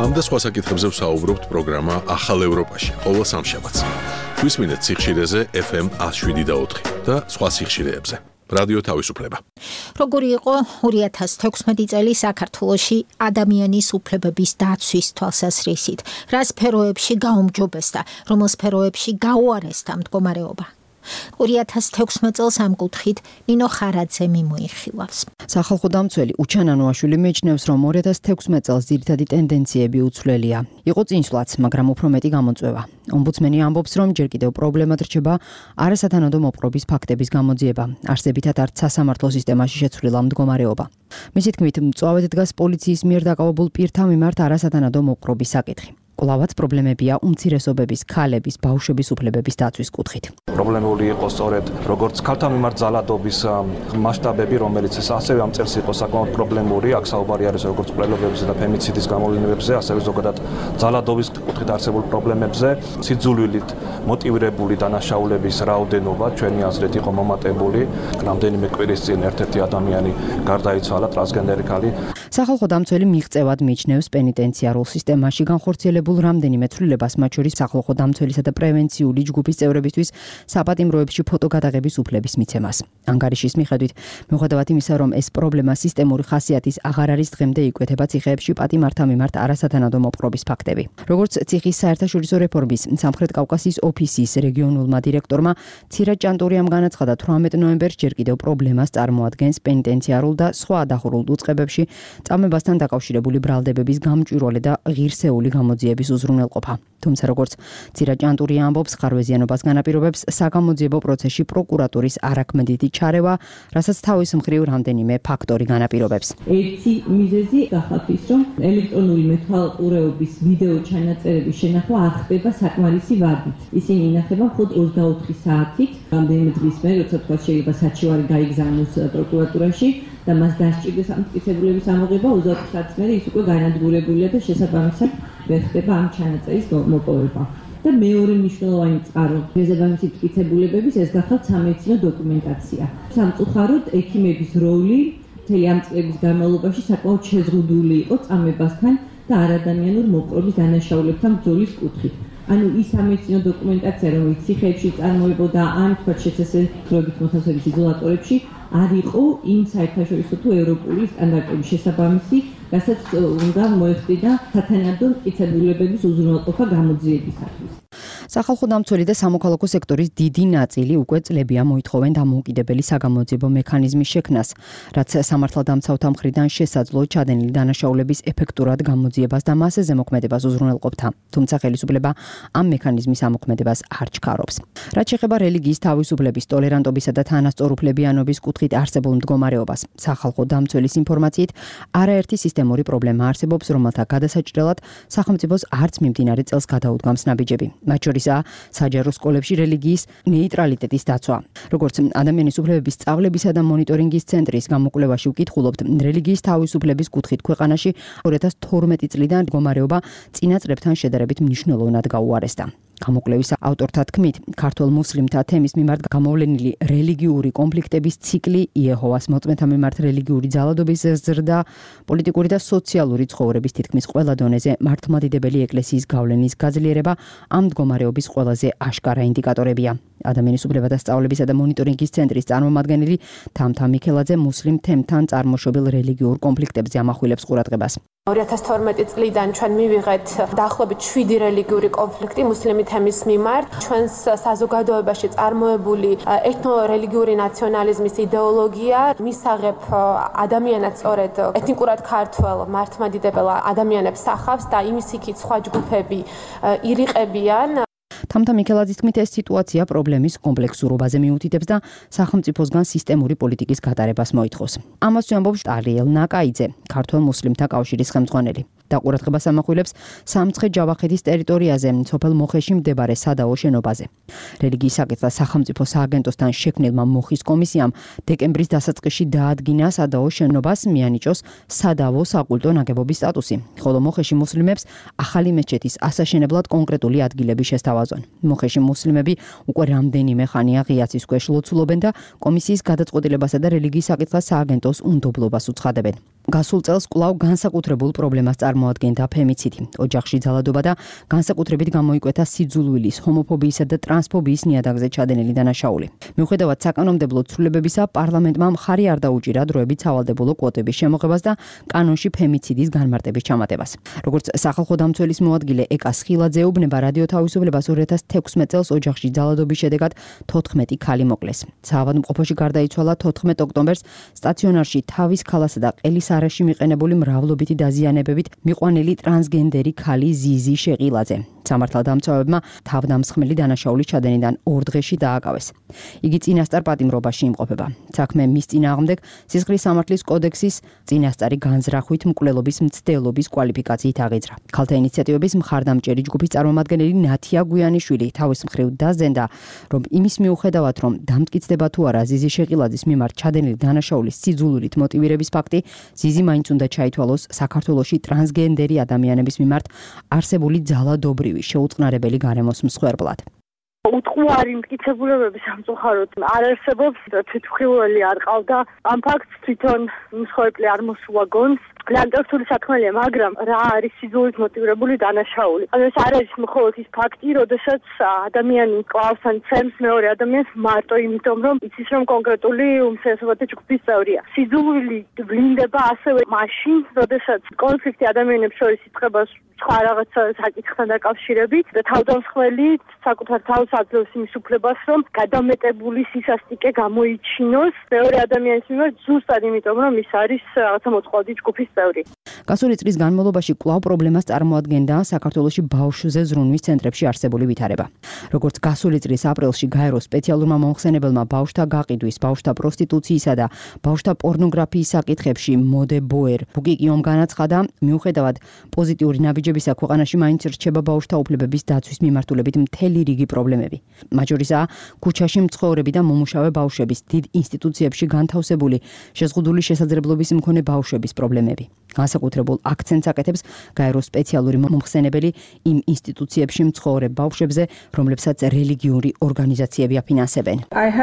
ამ და სხვა საკითხებზე ვსაუბრობთ პროგრამა ახალ ევროპაში, ყოველ სამშაბათს. გვისმინეთ სიხშირეზე ეფ ემ one oh seven და four და სხვა სიხშირეებზე. რადიო თავისუფლება. როგორი იყო ორი ათას თექვსმეტი წელი საქართველოში ადამიანის უფლებების დაცვის თვალსაზრისით? რა სფეროებში გაუმჯობესდა, რომელ სფეროებში გაუარესდა მდგომარეობა? ორი ათას თექვსმეტ წელს ამ კუთხით ნინო ხარაძე მიმოიხილავს. სახალხო დამცველი უჩან ანუაშვილი მეჩნევს, რომ ორი ათას თექვსმეტ წელს ძირითადი ტენდენციები უცვლელია. იყო წინსვლაც, მაგრამ უფრო მეტი გამოწვევა. ომბუდსმენი ამბობს, რომ ჯერ კიდევ პრობლემად რჩება არასათანადო მოპყრობის ფაქტების გამოძიება, არსებითად არც სასამართლო სისტემაში შეცვლილა მდგომარეობა. მისი თქმით, მწვავედ დგას პოლიციის მიერ დაკავებულ პირთა მიმართ არასათანადო მოპყრობის საკითხი. კვლავაც პრობლემებია უმცირესობების, ქალების, ბავშვების უფლებების დაცვის კუთხით. პრობლემური იყო სწორედ როგორც ქალთა მიმართ ძალადობის მასშტაბები, რომელიც ასევე ამ წელს იყო საკმაოდ პრობლემური, აქ საუბარი არის როგორც მკვლელობებზე და ფემიციდის გამოვლენებზე, ასევე ზოგადად ძალადობის კუთხით არსებულ პრობლემებზე. სიძულვილით მოტივირებული დანაშაულების რაოდენობა ჩვენი აზრით იყო მომატებული. რამდენიმე კვირის წინ ერთ-ერთი ადამიანი გარდაიცვალა, ტრანსგენდერი ქალი. სახალხო დამცველი მიღწევად მიიჩნევს პენიტენციარულ სისტემაში განხორციელებულ რამდენიმე ცვლილებას, მათ შორის სახალხო დამცველისა და პრევენციული ჯგუფის წევრებისთვის საპატიმროებში ფოტოგადაღების უფლების მიცემას. ანგარიშის მიხედვით, მიუხედავად იმისა, რომ ეს პრობლემა სისტემური ხასიათის აღარ არის, დღემდე იკვეთება ციხეებში პატიმართა მიმართ არასათანადო მოპყრობის ფაქტები. როგორც ციხის საერთაშორისო რეფორმის სამხრეთ კავკასიის ოფისის რეგიონულმა დირექტორმა ცირა ჭანტურიამ განაცხადა, თვრამეტ ნოემბერს ჯერ კიდევ პრობლემას წარმოადგენს პენიტენციარულ და სხვა დახურულ უწყებებში წამებასთან დაკავშირებული ბრალდებების გამჭვირვალე და ღირსეული გამოძიების უზრუნველყოფა. თუმცა როგორც ცირა ჭანტურია ამბობს, ხარვეზიანობას განაპირობებს საგამოძიებო პროცესში პროკურატურის არაქმედითი ჩარევა, რასაც თავის მხრივ რამდენიმე ფაქტორი განაპირობებს. ერთი მიზეზი გახავთ ის, რომ ელექტრონული მეთვალყურეობის ვიდეო ჩანაწერების შენახვა არ ხდება საკმარისი ვადით. ისინი ინახება მხოლოდ ოცდაოთხი საათით, რამდენიმე დღის მერე, როცა თქვა შეიძლება საჩივარი გაიგზავნოს პროკურატურაში და მას დასჭირდეს ამ მტკიცებულების ამოღება, ოცდაოთხი საათის მერე ის უკვე განადგურებულია და შესაბამისად ვერ ხდება ამ ჩანაწერის მოპოვება. და მეორე მნიშვნელოვანი წყარო შესაბამისი მტკიცებულებების ეს გახავთ სამედიცინო დოკუმენტაცია. სამწუხაროდ ექიმების როლი მთელი ამ წლების განმავლობაში საკმაოდ შეზღუდული იყო წამებასთან და არადამიანურ მოპყრობის დანაშაულებთან ბრძოლის კუთხით. ანუ ის სამედიცინო დოკუმენტაცია, რომელიც ციხეებში წარმოებოდა ან თქვა შეცესებებით მოთავსების იზოლატორებში, არ იყო იმ საერთაშორისო თუ ევროპული სტანდარტების შესაბამისი, რასაც უნდა მოეხდინა სათანადო მტკიცებულებების უზრუნველყოფა გამოძიებისათვის. სახალხო დამცველი და სამოქალაქო სექტორის დიდი ნაწილი უკვე წლებია მოითხოვენ დამოუკიდებელი საგამოძიებო მექანიზმის შექმნას, რაც სამართალდამცავთა მხრიდან შესაძლო ჩადენილი დანაშაულების ეფექტურად გამოძიებას და მასზე ზემოქმედებას უზრუნველყოფდა. თუმცა ხელისუფლება ამ მექანიზმის ამოქმედებას არ ჩქარობს. რაც შეეხება რელიგიის თავისუფლების, ტოლერანტობისა და თანასწორუფლებიანობის კუთხით არსებულ მდგომარეობას, სახალხო დამცველის ინფორმაციით, არაერთი სისტემური პრობლემა არსებობს, რომელთა გადასაჭრელად სახელმწიფოს არც მიმდინარე წელს გადაუდგამს ნაბიჯები. მათ შორისაა საჯარო სკოლებში რელიგიის ნეიტრალიტეტის დაცვა. როგორც ადამიანის უფლებების სწავლებისა და მონიტორინგის ცენტრის გამოკვლევაში ვკითხულობთ, რელიგიის თავისუფლების კუთხით ქვეყანაში ორი ათას თორმეტი წლიდან მდგომარეობა წინა წლებთან შედარებით მნიშვნელოვნად გაუარესდა. გამოკვლევის ავტორთა თქმით, ქართველ მუსლიმთა თემის მიმართ გამოვლენილი რელიგიური კონფლიქტების ციკლი, იეჰოვას მოწმეთა მიმართ რელიგიური ძალადობის ზრდა, პოლიტიკური და სოციალური ცხოვრების თითქმის ყველა დონეზე მართლმადიდებელი ეკლესიის გავლენის გაძლიერება ამ მდგომარეობის ყველაზე აშკარა ინდიკატორებია. ადამიანის უფლებათა სწავლებისა და მონიტორინგის ცენტრის წარმომადგენელი თამთა მიქელაძე მუსლიმ თემთან წარმოშობილ რელიგიურ კონფლიქტებზე ამახვილებს ყურადღებას. ორი ათას თორმეტი წლიდან ჩვენ მივიღეთ დაახლოებით შვიდი რელიგიური კონფლიქტი მუსლიმი თემის მიმართ. ჩვენს საზოგადოებაში წარმოებული ეთნო-რელიგიური ნაციონალიზმის იდეოლოგია მისაღებ ადამიანად სწორედ ეთნიკურად ქართველ მართლმადიდებელ ადამიანებს სახავს და იმის იქით სხვა ჯგუფები ირიყებიან. თამთა მიქელაძის თქმით, ეს სიტუაცია პრობლემის კომპლექსურობაზე მიუთითებს და სახელმწიფოსგან სისტემური პოლიტიკის გატარებას მოითხოვს. ამას ამბობს ტალიელ ნაკაიძე, ქართველ მუსლიმთა კავშირის ხელმძღვანელი. და ყურადღებას ამახვილებს სამცხე-ჯავახეთის ტერიტორიაზე, სოფელ მოხეში მდებარე სადაო შენობაზე. რელიგიის საკითხთა სახელმწიფო სააგენტოსთან შექმნილმა მოხის კომისიამ დეკემბრის დასაწყისში დაადგინა სადაო შენობას მიანიჭოს სადაო საკულტო ნაგებობის სტატუსი, ხოლო მოხეში მუსლიმებს ახალი მეჩეთის ასაშენებლად კონკრეტული ადგილები შესთავაზონ. მოხეში მუსლიმები უკვე რამდენიმე ხანია ღიაცის ქვეშ ლოცულობენ და კომისიის გადაწყვეტილებასა და რელიგიის საკითხთა სააგენტოს უნდობლობას უცხადებენ. გასულ წელს კვლავ განსაკუთრებულ პრობლემას წარმოადგენდა ფემიციდი. ოჯახში ძალადობა და განსაკუთრებით გამოიკვეთა სიძულვილის, ჰომოფობიისა და ტრანსფობიის ნიადაგზე ჩადენილი დანაშაული. მიუხედავად საკანონმდებლო ცვლილებებისა, პარლამენტმა მხარი არ დაუჭირა დროებით სავალდებულო კვოტების შემოღებას და კანონში ფემიციდის განმარტების ჩამატებას. როგორც სახალხო დამცველის მოადგილე ეკა სხილაძე ეუბნება, რადიო თავისუფლებას ორი ათას თექვსმეტ წელს ოჯახში ძალადობის შედეგად თოთხმეტი ქალი მოკლეს. საავადმყოფოში გარდაიცვალა თოთხმეტ ოქტომბერს სტაციონარში თავის ქალასა და ყელის არაში მიყენებული მრავლობითი დაზიანებებით მიყვანილი ტრანსგენდერი ქალი ზიზი შეყილაძე. სამართალდამცავებმა თავდამსხმელი დანაშაულის ჩადენიდან ორ დღეში დააკავეს. იგი წინასწარ პატიმრობაში იმყოფება. საქმე მის წინააღმდეგ სისხლის სამართლის კოდექსის წინასწარი განზრახვით მკვლელობის მცდელობის კვალიფიკაციით აღიძრა. ქალთა ინიციატივების მხარდამჭერი ჯგუფის წარმომადგენელი ნათია გვიანიშვილი თავის მხრივ დაზენდა, რომ იმის მიუხედავად, რომ დამტკიცდება თუ არა ზიზი შეყილაძის მიმართ ჩადენილი დანაშაულის სიძულვილით მოტივირების ფაქტი, ზიზი მაინც უნდა ჩაითვალოს საქართველოში ტრანსგენდერი ადამიანების მიმართ არსებული ძალადობრივი შეუწყნარებელი გარემოს მსხვერპლად. უტყუარი მტკიცებულებების სამწუხაროდ არ არსებობს, თვითმხილველი არ ყავდა. ამ ფაქტს თვითონ მსხვერპლი არ მოსულა გონს. ლანდტოფსული საქმეა, მაგრამ რა არის სიძულით მოტივირებული დანაშაული? ანუ ეს არ არის მხოლოდ ის ფაქტი, როდესაც ადამიანი კლავს ან ცემს მეორე ადამიანს მარტო იმიტომ, რომ იცის, რომ კონკრეტული უმცირესობათა ჯგუფის წევრია. სიძულვილი ვლინდება ასევე მაშინ, როდესაც კონფლიქტი ადამიანებს შორის იწყება სხვა რაღაცა საკითხთან დაკავშირებით და თავდამსხმელი საკუთარ თავს აძლევს იმის უფლებას, რომ გადამეტებული სისასტიკე გამოიჩინოს მეორე ადამიანის მიმართ ზუსტად იმიტომ, რომ ის არის რაღაცა მოწყვლადი ჯგუფის წევრი. გასული წლის განმავლობაში კვლავ პრობლემას წარმოადგენდა საქართველოში ბავშვზე ზრუნვის ცენტრებში არსებული ვითარება. როგორც გასული წლის აპრილში გაეროს სპეციალურმა მომხსენებელმა ბავშვთა გაყიდვის, ბავშვთა პროსტიტუციისა და ბავშვთა პორნოგრაფიის საკითხებში მოდე ბოერ ბუკიკიომ განაცხადა, მიუხედავად პოზიტიური ნაბიჯებისა, ქვეყანაში მაინც რჩება ბავშვთა უფლებების დაცვის მიმართულებით მთელი რიგი პრობლემები. მათ შორისაა ქუჩაში მცხოვრები და მომუშავე ბავშვების, დიდ ინსტიტუციებში განთავსებული შეზღუდული შესაძლებლობის მქონე ბავშვების პრობლემები. განსაკუთრებულ აქცენტს აკეთებს გაეროს სპეციალური მომხსენებელი იმ ინსტიტუციებში მცხოვრებ ბავშვებზე, რომლებსაც რელიგიური ორგანიზაციები აფინანსებენ.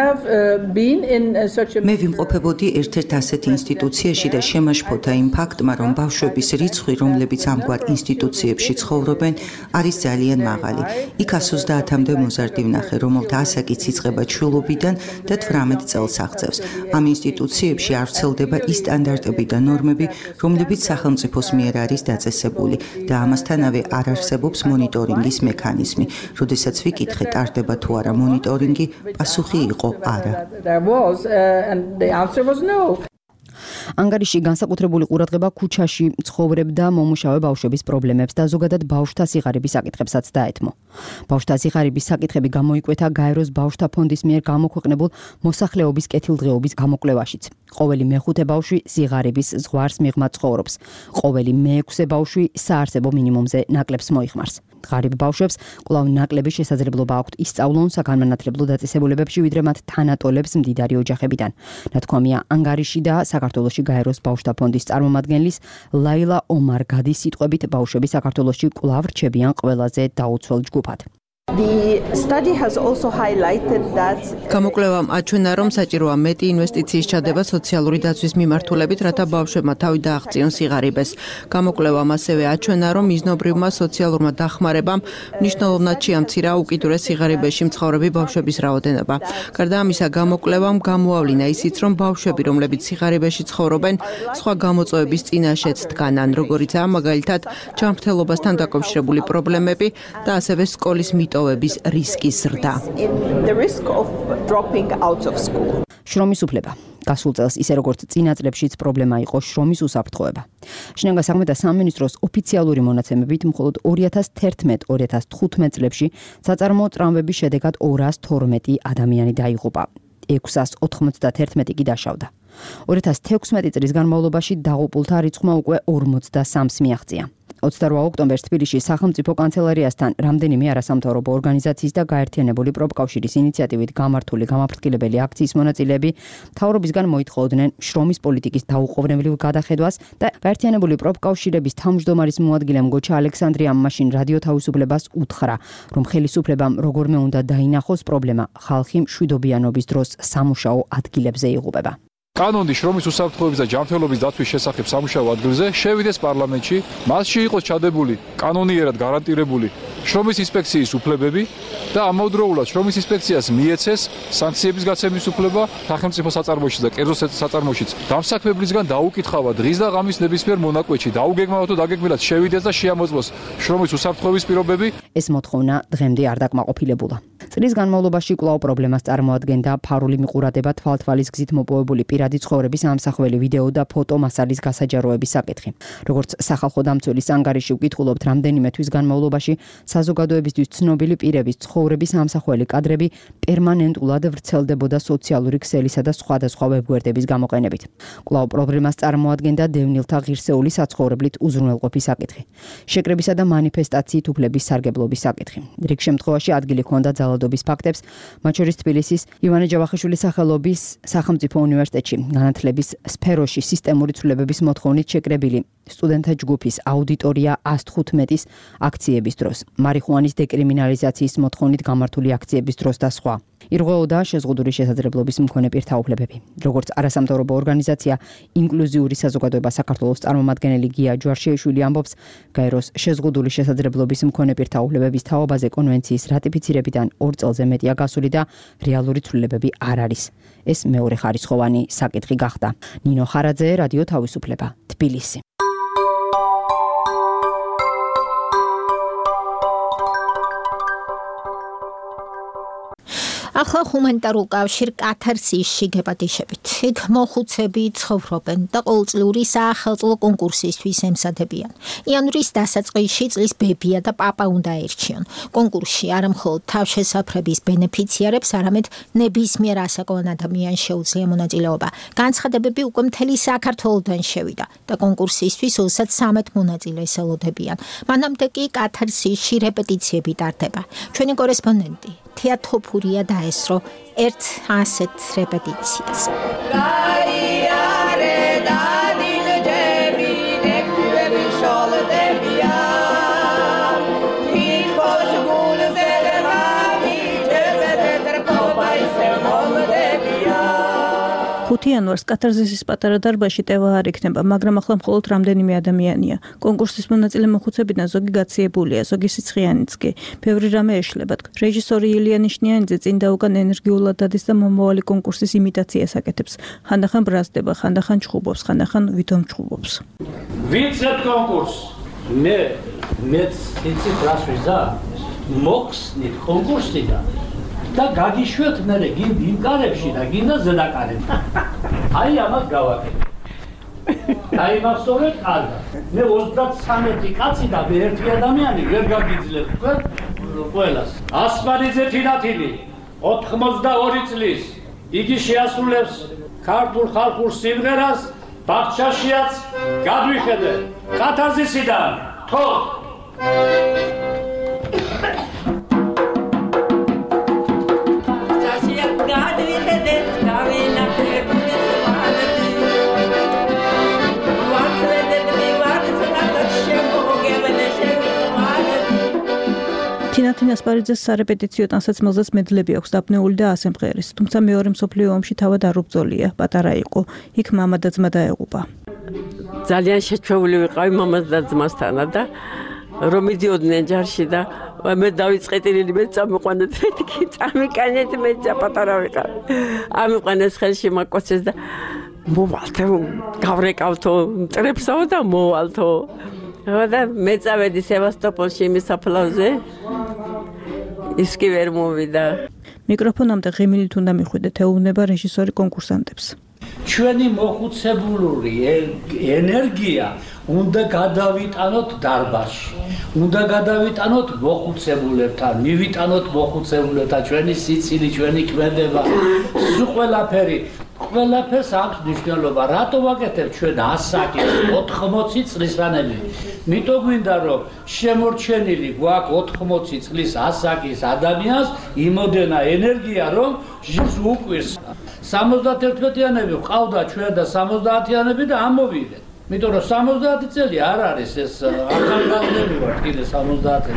მე ვიმყოფებოდი ერთ-ერთ ასეთ ინსტიტუციაში და შემაშფოთა იმ ფაქტმა, რომ ბავშვების რიცხვი, რომლებიც ამგვარ ინსტიტუციებში ცხოვრობენ, არის ძალიან მაღალი. იქ ოცდაათამდე მოზარდი ვნახე, რომელთა ასაკიც იწყება ჩვილობიდან და თვრამეტ წელს აღწევს. ამ ინსტიტუციებში არ ვრცელდება ის სტანდარტები და ნორმები, რომლებიც სახელმწიფოს მიერ არის დაწესებული და ამასთანავე არ არსებობს მონიტორინგის მექანიზმი. როდესაც ვიკითხე, ტარდება თუ არა მონიტორინგი, პასუხი იყო არა. ანგარიში განსაკუთრებული ყურადღება ქუჩაში მცხოვრებ და მომუშავე ბავშვების პრობლემებს და ზოგადად ბავშვთა სიღარიბის საკითხებსაც დაეთმო. ბავშვთა სიღარიბის საკითხები გამოიკვეთა გაეროს ბავშვთა ფონდის მიერ გამოქვეყნებულ მოსახლეობის კეთილდღეობის გამოკვლევაშიც. ყოველი მეხუთე ბავშვი სიღარიბის ზღვარს მიღმა ცხოვრობს. ყოველი მეექვსე ბავშვი საარსებო მინიმუმზე ნაკლებს მოიხმარს. ღარიბ ბავშვებს კვლავ ნაკლები შესაძლებლობა აქვთ ისწავლონ საგანმანათლებლო დაწესებულებებში, ვიდრე მათ თანატოლებს მდიდარი ოჯახებიდან. ნათქვამია ანგარიში და საქართველოში გაეროს ბავშვთა ფონდის წარმომადგენლის ლაილა ომარ გადის სიტყვებით, ბავშვები საქართველოში კვლავ რჩებიან ყველაზე დაუცველ ჯგუფად. გამოკვლევამ აჩვენა, რომ საჭიროა მეტი ინვესტიციის ჩადება სოციალური დაცვის მიმართულებით, რათა ბავშვებმა თავი დააღწიონ სიღარიბეს. გამოკვლევამ ასევე აჩვენა, რომ მიზნობრივმა სოციალურმა დახმარებამ მნიშვნელოვნად შეამცირა უკიდურეს სიღარიბეში მცხოვრები ბავშვების რაოდენობა. გარდა ამისა, გამოკვლევამ გამოავლინა ისიც, რომ ბავშვები, რომლებიც სიღარიბეში ცხოვრობენ, სხვა გამოწვევების წინაშეც დგანან, როგორიცაა მაგალითად ჯანმრთელობასთან დაკავშირებული პრობლემები და ასევე სკოლის მიტოვების რისკის ზრდა. შრომის უფლება. გასულ წელს ისე როგორც წინა წლებშიც პრობლემა იყო შრომის უსაფრთხოება. შინაგან საქმეთა სამინისტროს ოფიციალური მონაცემებით მხოლოდ ორი ათას თერთმეტ ორი ათას თხუთმეტ წლებში საწარმოო ტრამვების შედეგად ორას თორმეტი ადამიანი დაიღუპა. ექვსას ოთხმოცდათერთმეტი კი დაშავდა. ორი ათას თექვსმეტი წლის განმავლობაში დაღუპულთა რიცხვმა უკვე ორმოცდასამს მიაღწია. ოცდარვა ოქტომბერს თბილისში სახელმწიფო კანცელარიასთან რამდენიმე არასამთავრობო ორგანიზაციის და გაერთიანებული პროფკავშირის ინიციატივით გამართული გამაფრთხილებელი აქციის მონაწილეები მთავრობისგან მოითხოვდნენ შრომის პოლიტიკის დაუყოვნებლივ გადახედვას და გაერთიანებული პროფკავშირების თავმჯდომარის მოადგილემ გოჩა ალექსანდრიამ მაშინ რადიო თავისუფლებას უთხრა, რომ ხელისუფლებამ როგორმე უნდა დაინახოს პრობლემა, ხალხი მშვიდობიანობის დროს სამუშაო ადგილებზე იღუპება. კანონი შრომის უსაფრთხოების და ჯანმრთელობის დაცვის შესახებ სამუშაო ადგილზე შევიდეს პარლამენტში, მასში იყოს ჩადებული კანონიერად გარანტირებული შრომის ინსპექციის უფლებები და ამავდროულად შრომის ინსპექციას მიეცეს სანქციების გაცემის უფლება სახელმწიფო საწარმოშიც და კერძო საწარმოშიც დამსაქმებლისგან დაუკითხავა დღის და ღამის ნებისმიერ მონაკვეთში დაუგეგმავად თუ დაგეგმილად შევიდეს და შეამოწმოს შრომის უსაფრთხოების პირობები. ეს მოთხოვნა დღემდე არ დაკმაყოფილებულა. წლის განმავლობაში კვლავ პრობლემას წარმოადგენდა ფარული მიყურადება თვალთვალის გზით მოპოვებული პირადი ცხოვრების ამსახველი ვიდეო და ფოტო მასალის გასაჯაროების საკითხი. როგორც სახალხო დამცველის ანგარიში ვკითხულობთ, რამდენიმე თვის განმავლობაში საზოგადოებისთვის ცნობილი პირების ცხოვრების ამსახველი კადრები პერმანენტულად ვრცელდებოდა სოციალური ქსელისა და სხვადასხვა ვებგვერდების გამოყენებით. კვლავ პრობლემას წარმოადგენდა დევნილთა ღირსეული საცხოვრებლით უზრუნველყოფის საკითხი. შეკრებისა და მანიფესტაციით უფლების სარგებლობის საკითხი. რიგ შემთხვევაში ადგილი ჰქონდა ძალადობის ფაქტებს, მათ შორის თბილისის ივანე ჯავახიშვილის სახელობის სახელმწიფო უნივერსიტეტში განათლების სფეროში სისტემური ცვლილებების მოთხოვნით შეკრებილი სტუდენტთა ჯგუფის აუდიტორია ას თხუთმეტის აქციების დროს, მარიხუანის დეკრიმინალიზაციის მოთხოვნით გამართული აქციების დროს და სხვა. ირღვეოდა შეზღუდული შესაძლებლობის მქონე პირთა უფლებები. როგორც არასამთავრობო ორგანიზაცია ინკლუზიური საზოგადოება საქართველოს წარმომადგენელი გია ჯვარშიშვილი ამბობს, გაეროს შეზღუდული შესაძლებლობის მქონე პირთა უფლებების თაობაზე კონვენციის რატიფიცირებიდან ორ წელზე მეტია გასული და რეალური ცვლილებები არ არის. ეს მეორე ხარისხოვანი საკითხი გახდა. ნინო ხარაძე, რადიო თავისუფლება, თბილისი. ახლა ჰუმანიტარულ კავშირ კათარსისში გეპატიშებით. იქ მოხუცები ცხოვრობენ და ყოველწლიური საახალწლო კონკურსისთვის ემზადებიან. იანვრის დასაწყისში წლის ბებია და პაპა უნდა ერჩიონ. კონკურსში არა მხოლოდ თავშესაფრების ბენეფიციარებს, არამედ ნებისმიერ ასაკოვან ადამიანს შეუძლია მონაწილეობა. განცხადებები უკვე მთელი საქართველოდან შევიდა და კონკურსისთვის ოცდაათი სამი მონაწილეს ელოდებიან. მანამდე კი კათარსისში რეპეტიციები ტარდება. ჩვენი კორესპონდენტი თია თოფურია დაესწრო ერთ ასეთ რეპეტიციას. ხუთი იანვარს კათარზისის პატარა დარბაზში ტევა არ იქნება, მაგრამ ახლა მხოლოდ რამდენიმე ადამიანია. კონკურსის მონაწილე მოხუცებიდან ზოგი გაციებულია, ზოგი სიცხიანიც კი. ბევრი რამე ეშლებათ. რეჟისორი ილია ნიშნიანიძე წინ და უკან ენერგიულად დადის და მომავალი კონკურსის იმიტაციას აკეთებს. ხანდახან ბრაზდება, ხანდახან ჩხუბობს, ხანდახან ვითომ ჩხუბობს. ვიცით კონკურს. მე მეც იცით რას ვიზა? მოხსნით კონკურსიდან. და გაგიშვათ მე იმ კარებში და გინდა ზედაკარებში. აი ამას გავაკეთე. აი მასწორეთ კარგად. მე ოცდაათი სამი კაცი და ერთი ადამიანი ვერ გაგიძლებ თქვენ ყველას. ასპარიძე თინათინი ოთხმოცდაორი წლის იგი შეასრულებს ქართულ ხალხურ სიმღერას ბაღჩაშიაც გადვიხედე კათარზისიდან თო თინათინ ასპარიძეს სარეპეტიციო ტანსაცმელზეც მედლები აქვს დაბნეული და ასემღერის, თუმცა მეორე მსოფლიო ომში თავად არ უბრძოლია, პატარა იყო. იქ მამა და ძმა დაეღუპა. ძალიან შეჩვეული ვიყავი მამას და ძმასთანა და რომ მიდიოდნენ ჯარში და მე დავიწყეთილი მე წამიყვანეთ მეთქი წამიკანეთ მე პატარა ვიყავი. ამიყვანეს ხელში მაკოცეს და მოვალთო, გავრეკავთო, მტრებსო და მოვალთო. და მე წავედი სევასტოპოლში იმის საფლავზე. ის კი ვერ მოვიდა. მიკროფონამდე ღიმილით უნდა მიხვიდეთ, ეუბნება რეჟისორი კონკურსანტებს. ჩვენი მოხუცებულური ენერგია უნდა გადავიტანოთ დარბაზში. უნდა გადავიტანოთ მოხუცებულებთან, მივიტანოთ მოხუცებულებთან ჩვენი სიცილი, ჩვენი ქმედება, სულ ყველაფერი. ყველაფერს აქვს მნიშვნელობა. რატო ვაკეთებ ჩვენ ასაკის ოთხმოცი წლისანები? მითო გვინდა რომ შემორჩენილი გვაქვს ოთხმოცი წლის ასაკის ადამიანს იმოდენა ენერგია რომ ჟირს უკვირს. სამოცდაერთიანები ყავდა ჩვენ და სამოცდაათიანები და ამოვიდეთ. მითო რომ სამოცდაათი წელი არ არის ეს ახალგაზრდები ვართ კიდე სამოცდაათი.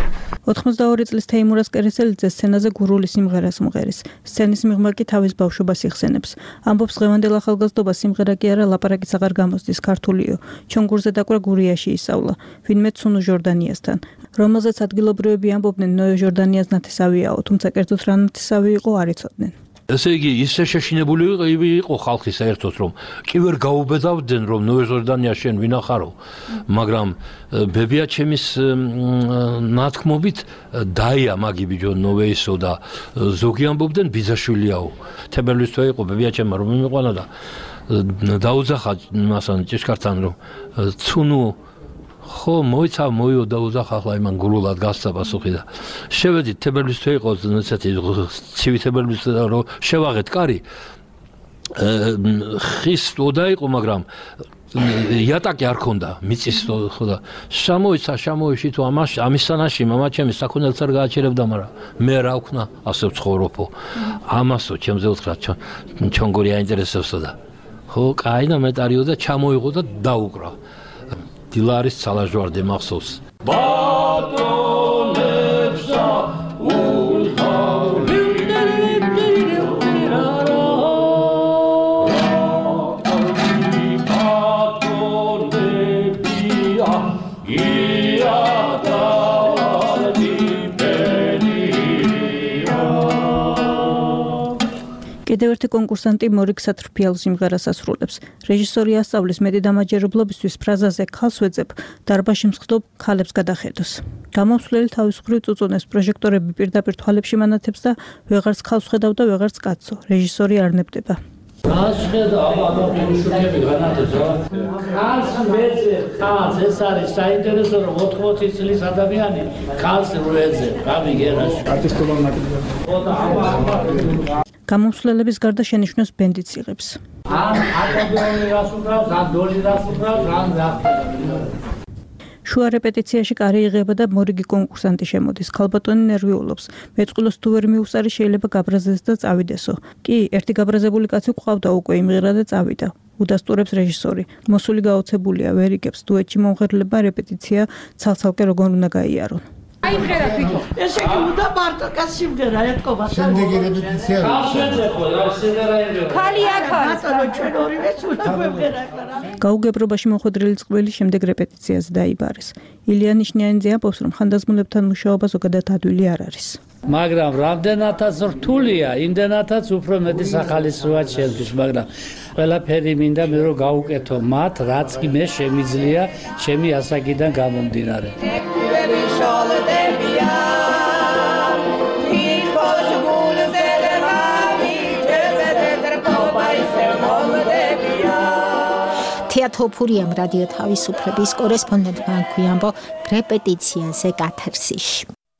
ოცდაორი წლის თეიმურაზ კერესელიძე სცენაზე გურული სიმღერას მღერის. სცენის მიღმა კი თავის ბავშვობას იხსენებს. ამბობს დღევანდელ ახალგაზრდობა სიმღერა კი არა ლაპარაკიც აღარ გამოსდის ქართულიო. ჩონგურზე დაკვრა გურიაში ისავლა. ვინმე ცუნუ ჟორდანიასთან. რომელზეც ადგილობრივები ამბობდნენ ნოე ჟორდანიას ნათესავიაო, თუმცა კერძოდ რა ნათესავი იყო არ იცოდნენ. ესე იგი ისე შეშინებული იყო ხალხი საერთოდ რომ კი ვერ გაუბედავდნენ რომ ნოე ჟორდანია შენ ვინახარო, მაგრამ ბებია ჩემის ნათქმობით დაია მაგი ბიჯო ნოეისო და ზოგი ამბობდნენ ბიძაშვილიაო. თებერვლის თვე იყო ბებია ჩემმა რომ მიმიყვანა და დაუძახა მასან ჭიშკართან რომ ცუნუ ხო მოიცა მოიოდა უძახა ახლა იმან გულულად გასცა პასუხი და შევედით თებერვლის თვე იყო ესეთი ცივი თებერვლის რომ შევაღეთ კარი ხის ოდა იყო მაგრამ იატაკი არ ქონდა მიწის ხო და შემოიცა შემოიში თუ ამას ამისანაში მამა ჩემი საქონელს არ გააჩერებდა მაგრამ მე რა ვქნა ასე ვცხოვრობო ამასო ჩემზე უთხრა ჩონგური აინტერესებსო და ხო კაი და მეტარიო და ჩამოიღო და დაუკრა დილარის ცალაჟვარდე მახსოვს ბატონებსა ულხავი კიდევ ერთი კონკურსანტი მორიგ სათრფიალო სიმღერას ასრულებს. რეჟისორი ასწავლის მეტი დამაჯერებლობისთვის ფრაზაზე ქალს ვეძებ, დარბაზში მსხდობ ქალებს გადახედოს. გამომსვლელი თავის მხრივ წუწუნებს პროჟექტორები პირდაპირ თვალებში მანათებს და ვეღარც ქალს ხედავ და ვეღარც კაცო. რეჟისორი არ ნებდება. ქალს ხედავ, აბა მუშაკები განათებს. ქალს ვეძებ, ქალს ეს არის საინტერესო რომ ოთხმოცი წლის ადამიანი ქალს ვეძებ. გამიგერაში. არტისტობა ნაკლებია. გამომსვლელების გარდა შენიშვნებს ბენდიც იღებს. ან აკორდეონი რას უკრავს, ან დოჟი რას უკრავს, ან რა. შუა რეპეტიციაში კარი იღება და მორიგი კონკურსანტი შემოდის. ქალბატონი ნერვიულობს. მეწყვილოს თუ ვერ მიუსარი შეიძლება გაბრაზდეს და წავიდესო. კი, ერთი გაბრაზებული კაცი ყავდა უკვე იმღერა და წავიდა. უდასტურებს რეჟისორი. მოსული გაოცებულია, ვერ იგებს დუეტში მომღერლება რეპეტიცია ცალ-ცალკე როგორ უნდა გაიარონ. აი ხერა თვითონ. ესე იგი უნდა მარტო კაცი სიმღერა ეთქობა. შემდეგი რეპეტიცია. ქალი აქა. ბატონო ჩვენ ორივეც უნდა გვემღერა ახლა. გაუგებრობაში მოხვედრილი წყვილი შემდეგ რეპეტიციაზე დაიბარეს. ილია ნიშნიანიძე ამბობს რომ ხანდაზმულებთან მუშაობა ზოგადად ადვილი არ არის. მაგრამ რამდენადაც რთულია, იმდენადაც უფრო მეტი სახალისოა ჩემთვის, მაგრამ ყველაფერი მინდა მე რომ გავუკეთო მათ, რაც კი მე შემიძლია ჩემი ასაკიდან გამომდინარე. თეატროფურიამ რადიო თავისუფლების კორესპონდენტმა გვიამბო რეპეტიციაზე კათერსისში.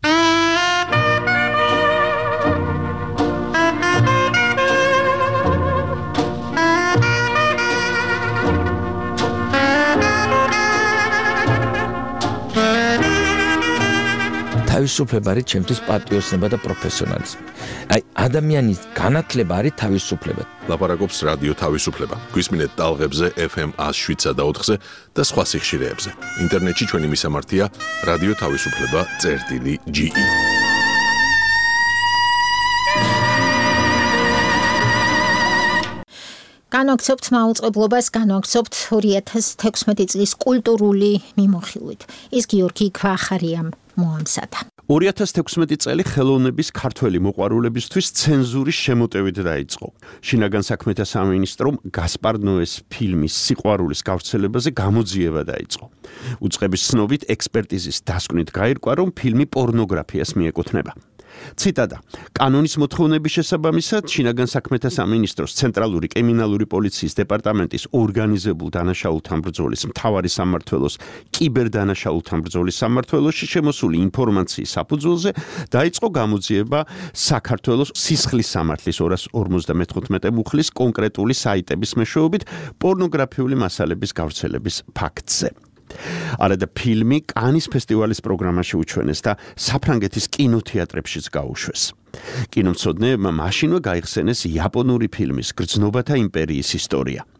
თავისუფლება არის ჩემთვის პატრიოტიზმი და პროფესიონალიზმი. აი ადამიანის განათლება არის თავისუფლება. ლაპარაკობს რადიო თავისუფლება. გვისმინეთ ტალღებზე ეფ ემ one oh seven და ოთხზე და სხვა სიხშირეებზე. ინტერნეტში ჩვენი მისამართია რადიო თავისუფლება წერტილი ჯი ი. განვაგრძობთ მაუწყებლობას, განვაგრძობთ ორი ათას თექვსმეტი წლის კულტურული მიმოხილვით. ის გიორგი ქვახარიამ მოამზადა. ორი ათას თექვსმეტი წელი ხელოვნების ქართველი მოყვარულებისთვის ცენზურის შემოტევით დაიწყო. შინაგან საქმეთა სამინისტრომ გასპარ ნოეს ფილმის სიყვარულის გავრცელებაზე გამოძიება დაიწყო. უწყების ცნობით ექსპერტიზის დასკვნით გაირკვა, რომ ფილმი პორნოგრაფიას მიეკუთვნება. ციტატა: კანონის მოთხოვნების შესაბამისად შინაგან საქმეთა სამინისტროს ცენტრალური კრიმინალური პოლიციის დეპარტამენტის ორგანიზებულ დანაშაულთან ბრძოლის მთავარი სამმართველოს კიბერდანაშაულთან ბრძოლის სამმართველოში შემოსული ინფორმაციის საფუძველზე დაიწყო გამოძიება საქართველოს სისხლის სამართლის ორას ორმოცდამოთხმეტე მუხლის კონკრეტული საიტების მეშვეობით პორნოგრაფიული მასალების გავრცელების ფაქტზე. არადა ფილმი კანის ფესტივალის პროგრამაში უჩვენეს და საფრანგეთის კინოთეატრებშიც გაუშვეს. კინომცოდნეებმა მაშინვე გაიხსენეს იაპონური ფილმის გრძნობათა იმპერიის ისტორია.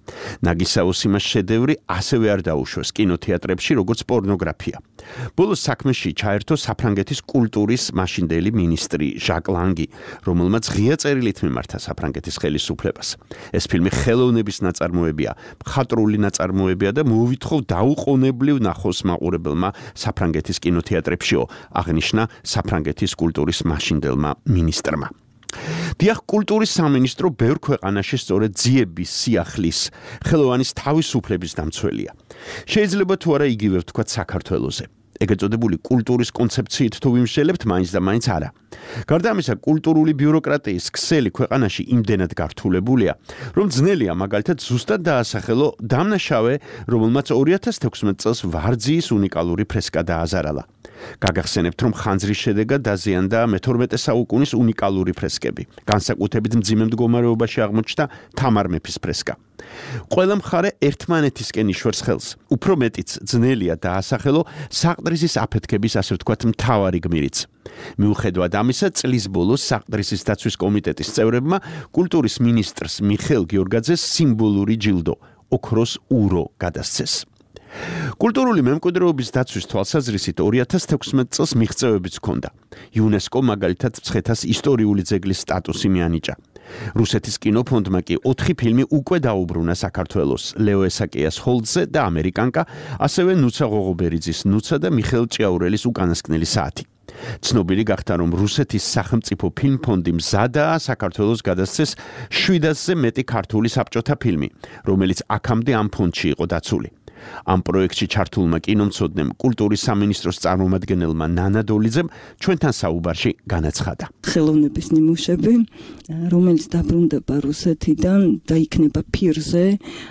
ნაგისაოს იმას შედევრი ასევე არ დაუშვეს კინოთეატრებში, როგორც პორნოგრაფია. ბოლოს საქმეში ჩაერთო საფრანგეთის კულტურის მაშინდელი მინისტრი ჟაკ ლანგი, რომელმაც ღია წერილით მიმართა საფრანგეთის ხელისუფლებას. ეს ფილმი ხელოვნების ნაწარმოებია, მხატვრული ნაწარმოებია და მოუვითხოვ დაუყოვნებლივ ნახოს მაყურებელმა საფრანგეთის კინოთეატრებშიო, აღნიშნა საფრანგეთის კულტურის მაშინდელმა მინისტრმა. დიახ, კულტურის სამინისტრო ბევრ ქვეყანაში სწორედ ძიების, სიახლის, ხელოვანის თავისუფლების დამცველია. შეიძლება თუ არა იგივე ვთქვათ საქართველოზე. ეგრეთ წოდებული კულტურის კონცეფციით თუ ვიმსჯელებთ, მაინც და მაინც არა. გარდა ამისა, კულტურული ბიუროკრატიის ქსელი ქვეყანაში იმდენად გართულებულია, რომ ძნელია მაგალითად ზუსტად დაასახელო დამნაშავე, რომელმაც ორი ათას თექვსმეტ წელს ვარძიის უნიკალური ფრესკა დააზარალა. გაგახსენებთ, რომ ხანძრის შედეგად დაზიანდა მეთორმეტე საუკუნის უნიკალური ფრესკები. განსაკუთრებით მძიმე მდგომარეობაში აღმოჩნდა თამარ მეფის ფრესკა. ყველა მხარე ერთმანეთისკენ იშვერს ხელს. უფრო მეტიც ძნელია დაასახელო საყდრისის აფეთქების, ასე ვთქვათ, მთავარი გმირიც. მიუხედავად ამისა, წლის ბოლოს საყდრისის დაცვის კომიტეტის წევრებმა კულტურის მინისტრს მიხეილ გიორგაძეს სიმბოლური ჯილდო, ოქროს ურო გადასცეს. კულტურული მემკვიდრეობის დაცვის თვალსაზრისით ორი ათას თექვსმეტ წელს მიღწევებიც ჰქონდა. იუნესკო მაგალითად მცხეთას ისტორიული ძეგლის სტატუსი მიანიჭა. რუსეთის კინოფონდმა კი ოთხი ფილმი უკვე დაუბრუნა საქართველოს: ლეო ესაკიას ჰოლდზე და ამერიკანკა, ასევე ნუცა ღოღობერიძის ნუცა და მიხეილ ჭიაურელის უკანასკნელი საათი. ცნობილი გახდა, რომ რუსეთის სახელმწიფო ფილმფონდი მზადაა საქართველოს გადასცეს შვიდასზე მეტი ქართული საბჭოთა ფილმი, რომელიც აქამდე ამ ფონდში იყო დაცული. ამ პროექტში ჩართულმა კინომცოდნემ კულტურის სამინისტროს წარმომადგენელმა ნანა დოლიძემ ჩვენთან საუბარში განაცხადა. ხელოვნების ნიმუშები, რომელიც დაბრუნდება რუსეთიდან და იქნება ფირზე,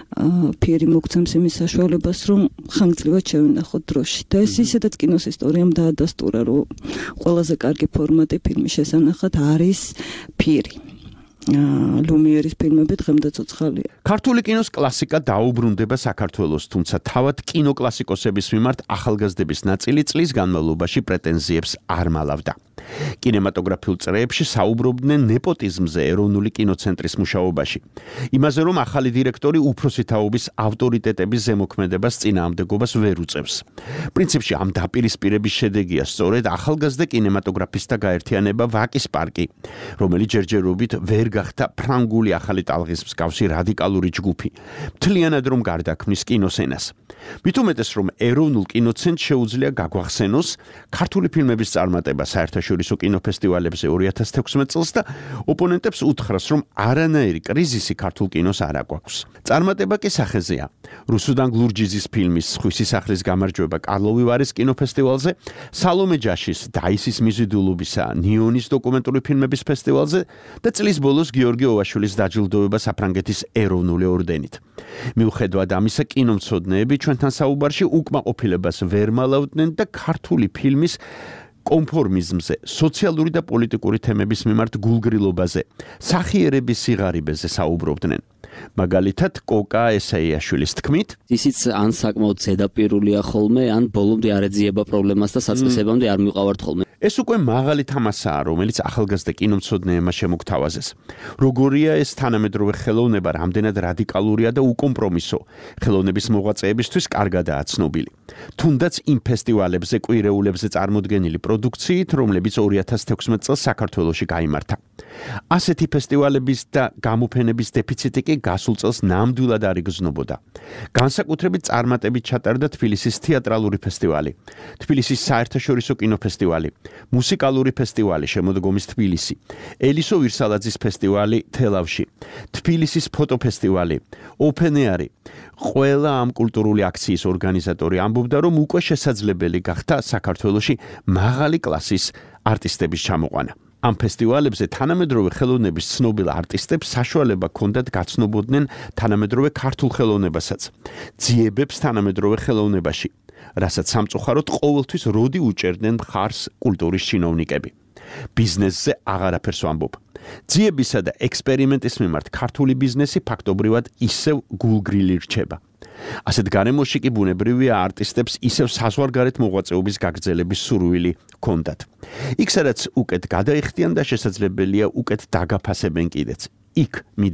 ფირი მოგცემს იმის საშუალებას, რომ ხანგრძლივად შევინახოთ დროში. და ეს ისედაც კინოს ისტორიამ დაადასტურა, რომ ყველაზე კარგი ფორმატი ფილმის შესანახად არის ფირი. ლუმიერის ფილმები დღემდე ცოცხალია. ქართული კინოს კლასიკა დაუბრუნდება საქართველოს, თუმცა თავად კინოკლასიკოსების მიმართ ახალგაზრდების ნაწილი წლის განმავლობაში პრეტენზიებს არ მალავდა. კინემატოგრაფიულ წრეებში საუბრობდნენ ნეპოტიზმზე ეროვნული კინოცენტრის მუშაობაში. იმაზე, რომ ახალი დირექტორი უფროსი თაობის ავტორიტეტების ზემოქმედებას წინააღმდეგობას ვერ უწევს. პრინციპში ამ დაპირისპირების შედეგია სწორედ ახალგაზრდა კინემატოგრაფისტთა გაერთიანება ვაკის პარკი, რომელიც ჯერჯერობით ვერ გახდა ფრანგული ახალი ტალღის მსგავსი რადიკალური ჯგუფი, მთლიანად რომ გარდაქმნის კინოსენას. მით უმეტეს, რომ ეროვნულ კინოცენტრს შეუძლია გაგვახსენოს ქართული ფილმების წარმატება საერთაშორისო კინოფესტივალებზე ორი ათას თექვსმეტ წელს და ოპონენტებს უთხრას, რომ არანაირი კრიზისი ქართულ კინოს არ აგვაქვს. წარმატება კი სახეზეა. რუსუდან გლურჯიძის ფილმის „სხვისი სახლის გამარჯვება“ კარლოვი ვარის კინოფესტივალზე, სალომე ჯაშის „დაისის მიზიდულობისა“ ნიონის დოკუმენტური ფილმების ფესტივალზე და წლის ბოლოს გიორგი ოვაშვილის დაჯილდოება საფრანგეთის ეროვნული ორდენით. მიუხედავად ამისა, კინომცოდნეები ჩვენთან საუბარში უკმაყოფილებას ვერ მალავდნენ და ქართული ფილმის კონფორმიზმზე, სოციალური და პოლიტიკური თემების მიმართ გულგრილობაზე, სახიერების სიღარიბეზე საუბრობდნენ. მაგალითად, კოკა ესაიაშვილის თქმით, ისიც ან საკმაოდ ზედაპირულია ხოლმე, ან ბოლომდე არ ეძიება პრობლემას და საწყისებამდე არ მივყავართ ხოლმე. ეს უკვე მაღალი თამასაა, რომელიც ახალგაზრდა კინომცოდნეებმა შემოგთავაზეს. როგორია ეს თანამედროვე ხელოვნება რამდენად რადიკალურია და უკომპრომისო, ხელოვნების მოღვაწეებისთვის კარგადაა ცნობილი. თუნდაც იმ ფესტივალებზე, კვირეულებზე წარმოდგენილი პროდუქციით, რომლებიც ორი ათას თექვსმეტ წელს საქართველოში გაიმართა. ასეთი ფესტივალების და გამოფენების დეფიციტი კი გასულ წელს ნამდვილად არ იგრძნობოდა. განსაკუთრებით წარმატებით ჩატარდა თბილისის თეატრალური ფესტივალი, თბილისის საერთაშორისო კინოფესტივალი, მუსიკალური ფესტივალი შემოდგომის თბილისი, ელისო ვირსალაძის ფესტივალი თელავში, თბილისის ფოტოფესტივალი, ოპენეარი. ყველა ამ კულტურული აქციის ორგანიზატორი ამბობდა, რომ უკვე შესაძლებელი გახდა საქართველოში მაღალი კლასის არტისტების ჩამოყვანა. ამ ფესტივალებზე თანამედროვე ხელოვნების ცნობილ არტისტებს საშუალება ჰქონდათ გაცნობოდნენ თანამედროვე ქართულ ხელოვნებასაც, ძიებებს თანამედროვე ხელოვნებაში, რასაც სამწუხაროდ ყოველთვის როდი უჭერდნენ მხარს კულტურის ჩინოვნიკები. ბიზნესზე აღარაფერს ვამბობ. ძიებისა და ექსპერიმენტის მიმართ ქართული ბიზნესი ფაქტობრივად ისევ გულგრილი რჩება. ასეთ გარემოში კი ბუნებრივია არტისტებს ისევ საზღვარგარეთ მოღვაწეობის გაგრძელების სურვილი ჰქონდათ. იქ სადაც უკეთ გადაიხდიან და შესაძლებელია უკეთ დაგაფასებენ კიდეც. იქ მიდიან.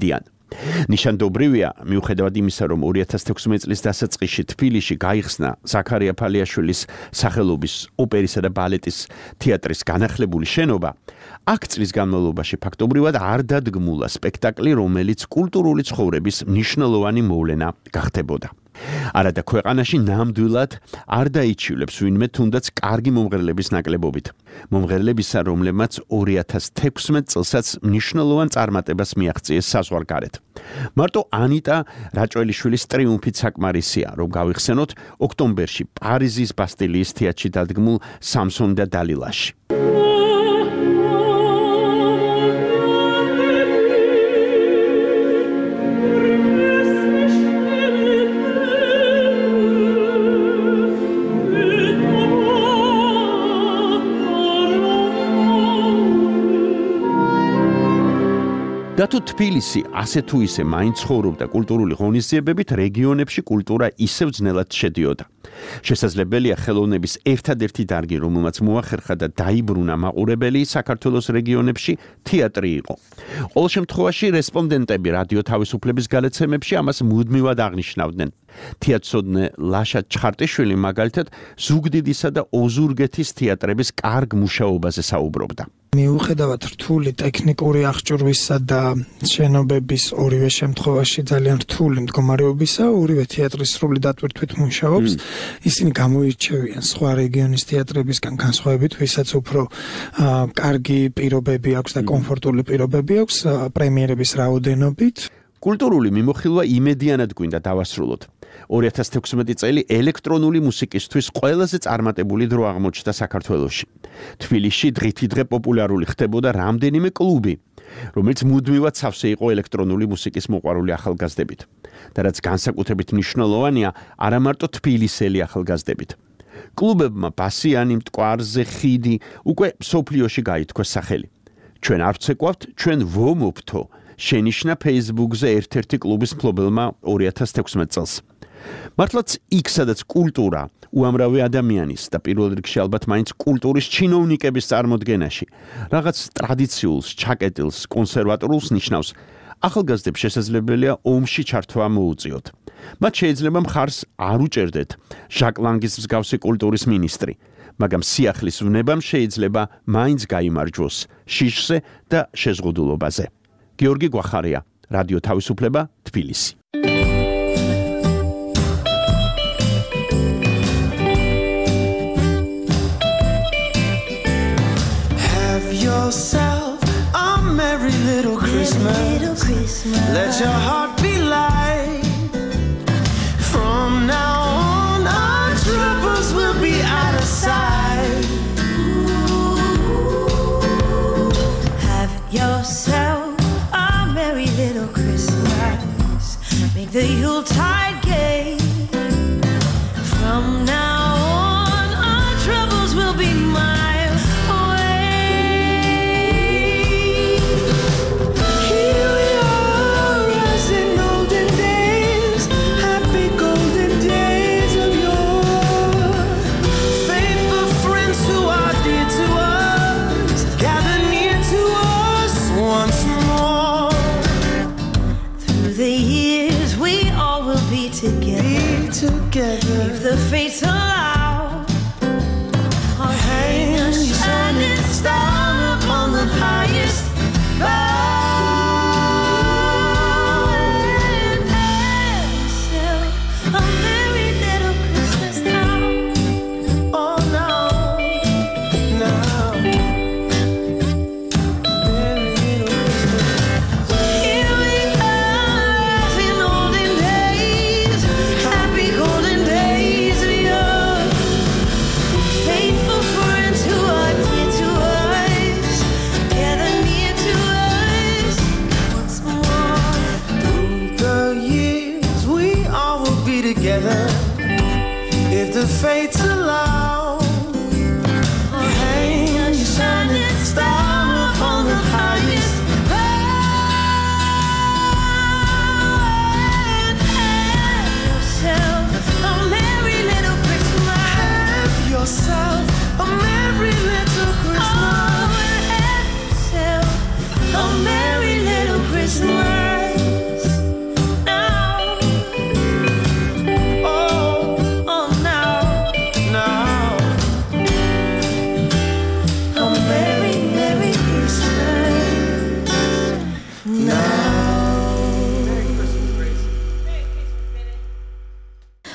ნიშანდობრივია, მიუხედავად იმისა, რომ ორი ათას თექვსმეტი წლის დასაწყისში თბილისში გაიხსნა ზაქარია ფალიაშვილის სახელობის ოპერისა და ბალეტის თეატრის განახლებული შენობა, აქ წლის განმავლობაში ფაქტობრივად არ დადგმულა სპექტაკლი, რომელიც კულტურული ცხოვრების მნიშვნელოვანი მოვლენა გახდებოდა. არადა ქვეყანაში ნამდვილად არ დაიჩივლებს ვინმე თუნდაც კარგი მომღერლების ნაკლებობით. მომღერლებისა, რომლებმაც ორი ათას თექვსმეტ წელსაც მნიშვნელოვან წარმატებას მიაღწიეს საზღვარგარეთ. მარტო ანიტა რაჭველიშვილის ტრიუმფით საკმარისია, რომ გავიხსენოთ ოქტომბერში პარიზის ბასტილიის თეატრში დადგმულ სამსონი და დალილაში. და თუ თბილისი ასე თუ ისე მაინც ცხოვრობდა კულტურული ღონისძიებებით, რეგიონებში კულტურა ისევ ძნელად შედიოდა. შესაძლებელია ხელოვნების ერთადერთი დარგი, რომელმაც მოახერხა და დაიბრუნა მაყურებელი საქართველოს რეგიონებში, თეატრი იყო. ყოველ შემთხვევაში რესპონდენტები რადიო თავისუფლების გალაცემებში ამას მუდმივად აღნიშნავდნენ. თეატრსოდნე ლაშა ჩხარტიშვილი მაგალითად ზუგდიდისა და ოზურგეთის თეატრების კარგ მუშაობაზე საუბრობდა. მიუხედავად რთული ტექნიკური აღჭურვისა და შენობების ორივე შემთხვევაში ძალიან რთული მდგომარეობისა, ორივე თეატრი სრული დატვირთვით მუშაობს. ისინი გამოირჩევიან სხვა რეგიონის თეატრებისგან განსხვავებით, ვისაც უფრო კარგი პირობები აქვს და კომფორტული პირობები აქვს პრემიერების რაოდენობით. კულტურული მიმოხილვა იმედიანად გვინდა დავასრულოთ. ორი ათას თექვსმეტი წელი ელექტრონული მუსიკისთვის ყველაზე წარმატებული დრო აღმოჩნდა საქართველოში. თბილისში დღითიდღე პოპულარული ხდებოდა რამდენიმე კლუბი, რომელიც მუდმივად სავსე იყო ელექტრონული მუსიკის მოყვარული ახალგაზრდებით. და რაც განსაკუთრებით მნიშვნელოვანია, არა მარტო თბილისელი ახალგაზრდებით. კლუბებმა ბასიანი, მტკვარზე, ხიდი უკვე სოფლიოში გაითქვეს სახელი. ჩვენ არ ვცეკვავთ, ჩვენ ვომობთო, შენიშნა Facebook-ზე ერთ-ერთი კლუბის მფლობელმა ორი ათას თექვსმეტ წელს. მართლაც იქ, სადაც კულტურა უამრავი ადამიანის და პირველ რიგში ალბათ მაინც კულტურის ჩინოვნიკების წარმოდგენაში რაღაც ტრადიციულს, ჩაკეტილს, კონსერვატორულს ნიშნავს, ახალგაზრდებს შესაძლებელია ომში ჩართვა მოუწიოთ. მათ შეიძლება მხარს არ უჭერდეთ ჟაკ ლანგის მსგავსი კულტურის მინისტრი, მაგრამ სიახლის ვნებამ შეიძლება მაინც გაიმარჯვოს შიშზე და შეზღუდულობაზე. გიორგი გვახარია, რადიო თავისუფლება, თბილისი. Yourself a merry little Christmas. Little Christmas. Let your heart be light. From now on, our troubles will be out of sight. Have yourself a merry little Christmas. Make the Yuletide gay. From now on, our troubles will be mine. Together. If the fates allow, I'll hang a shining star upon the highest bough and have yourself a merry little Christmas now. Oh no, no, merry little Christmas. Here we are as in olden days. Happy golden days of yore. Faithful friends who are dear to us, gather near to us.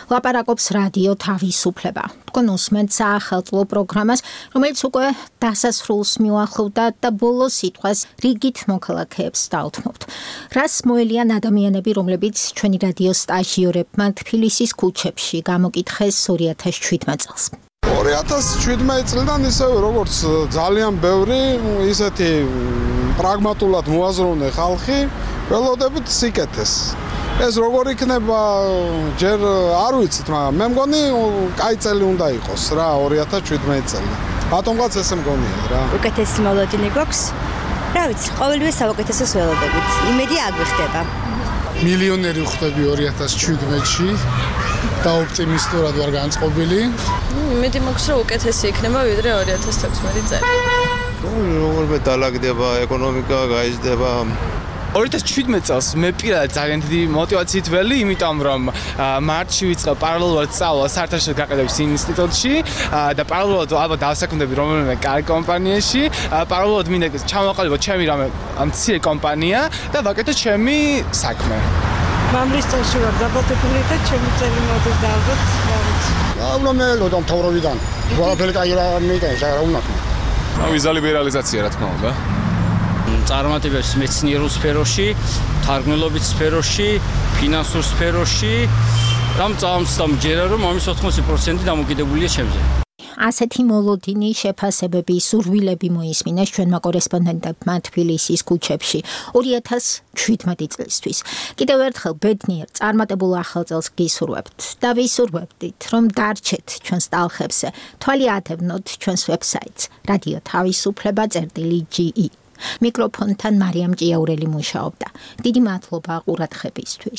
ლაპარაკობს რადიო თავისუფლება. თქვენ უსმენთ საახალწლო პროგრამას, რომელიც უკვე დასასრულს მიუახლოვდა და ბოლო სიტყვას რიგით მოქალაქეებს დაუთმობთ. რას მოელიან ადამიანები, რომლებიც ჩვენი რადიო სტაჟიორებმა თბილისის ქუჩებში გამოკითხეს ორი ათას შვიდმეტ წელს. ორი ათას შვიდმეტ წლიდან ისევე როგორც ძალიან ბევრი ისეთი პრაგმატულად მოაზროვნე ხალხი ველოდებით სიკეთეს. ეს როგორ იქნება ჯერ არ ვიცით, მაგრამ მე მგონი კაი წელი უნდა იყოს რა ორი ათას შვიდმეტ წელი. ბატონღაც ესე მგონია რა. უკეთესი მოლოდინი გვაქვს. რა ვიცი, ყოველივე საუკეთესოს ველოდებით. იმედი აგვიხდება. მილიონერი ვხდები ორი ათას შვიდმეტში და ოპტიმისტურად ვარ განწყობილი. იმედი მაქვს, რომ უკეთესი იქნება ვიდრე ორი ათას თექვსმეტი წელი. როგორ დაალაგდება ეკონომიკა, გაიზრდება. ორი ათას შვიდმეტ წელს მე პირადად ძალიან დიდი მოტივაციით ველი, იმიტომ რომ მარტში ვიწყებ პარალელურად სწავლა საერთაშორისო გაყიდვების ინსტიტუტში და პარალელურად ალბათ დავსაქმდები რომელიმე კარგ კომპანიაში, პარალელურად მინდა ჩამოვაყალიბო ჩემი რამე მცირე კომპანია და ვაკეთო ჩემი საქმე. მამრის წელში ვარ დაბალტებული და ჩემი წელი მოდის და ალბათ რა ვიცი. აულა მე ლოდამ თავრობიდან. ყველაფერი კაი რა მიიტანს რა უნდა. ვიზა ლიბერალიზაცია რა თქმა უნდა. წარმატებებს მეცნიერულ სფეროში, თარგმნელობის სფეროში, ფინანსურ სფეროში, რამ წამსდამ ჯერა რომ ამის ოთხმოცი პროცენტი დამოკიდებულია ჩემზე. ასეთი მოლოდინი შეფასებები, სურვილები მოისმინეს ჩვენმა კორესპონდენტებმა თბილისის ქუჩებში ორი ათას შვიდმეტი წლისთვის. კიდევ ერთხელ ბედნიერ წარმატებულ ახალ წელს გისურვებთ და ვისურვებდით, რომ დარჩეთ ჩვენს ტალხებზე, თვალი ათევნოთ ჩვენს ვებსაიტს რადიო თავისუფლება წერტილი ჯი ი. მიკროფონთან მარიამ ჭიაურელი მუშაობდა. დიდი მადლობა ყურადღებისთვის.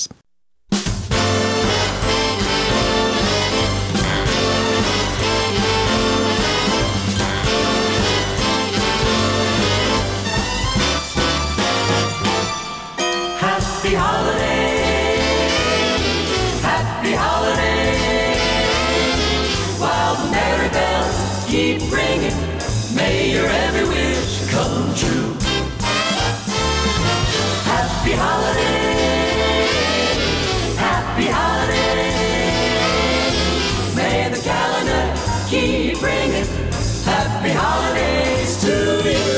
Happy holiday, happy holiday, while the merry bells keep ringing, may your every wish come true. Happy holiday, happy holiday, may the calendar keep ringing, happy holidays to you.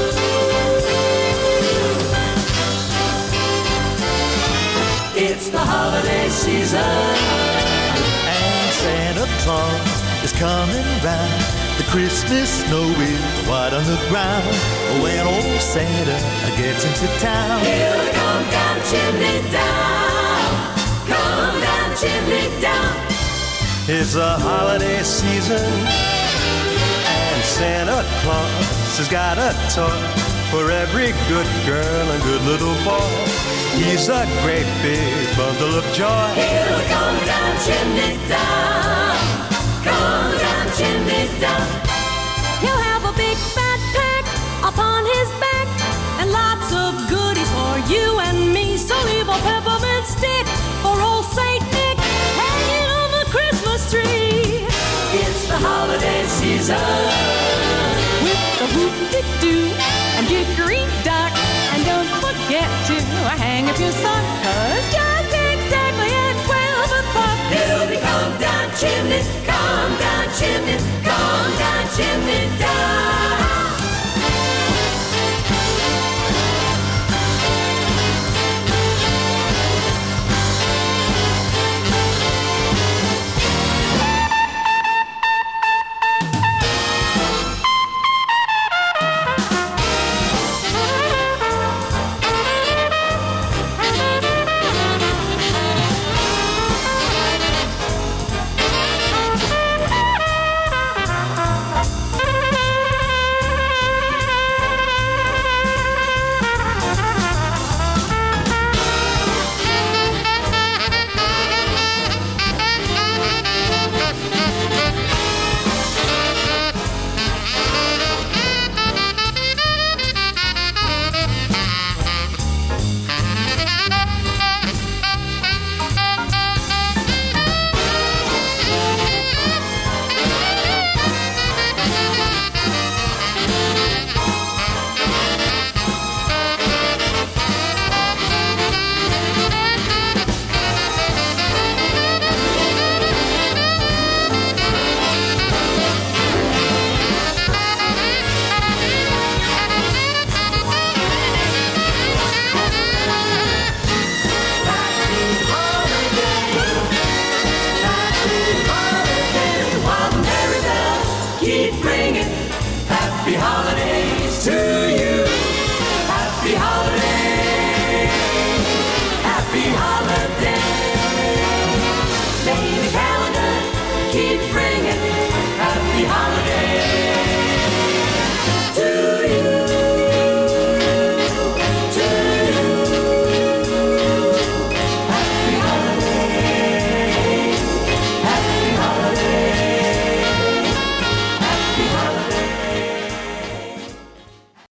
It's the holiday season, and Santa Claus is coming round. The Christmas snow is white on the ground. When old Santa gets into town, he'll come down chimney down, come down chimney down. It's the holiday season, and Santa Claus has got a toy for every good girl and good little boy. He's a great big bundle of joy. He'll come down chimney down, come down chimney down. He'll have a big fat pack upon his back and lots of goodies for you and me. So leave a peppermint stick for old Saint Nick hanging on the Christmas tree. It's the holiday season with the whoop-de-doo and dickory-dock. And don't forget to hang up your sock, 'cause just exactly at twelve o'clock he'll be come down chimney, come down chimney, come down chimney down.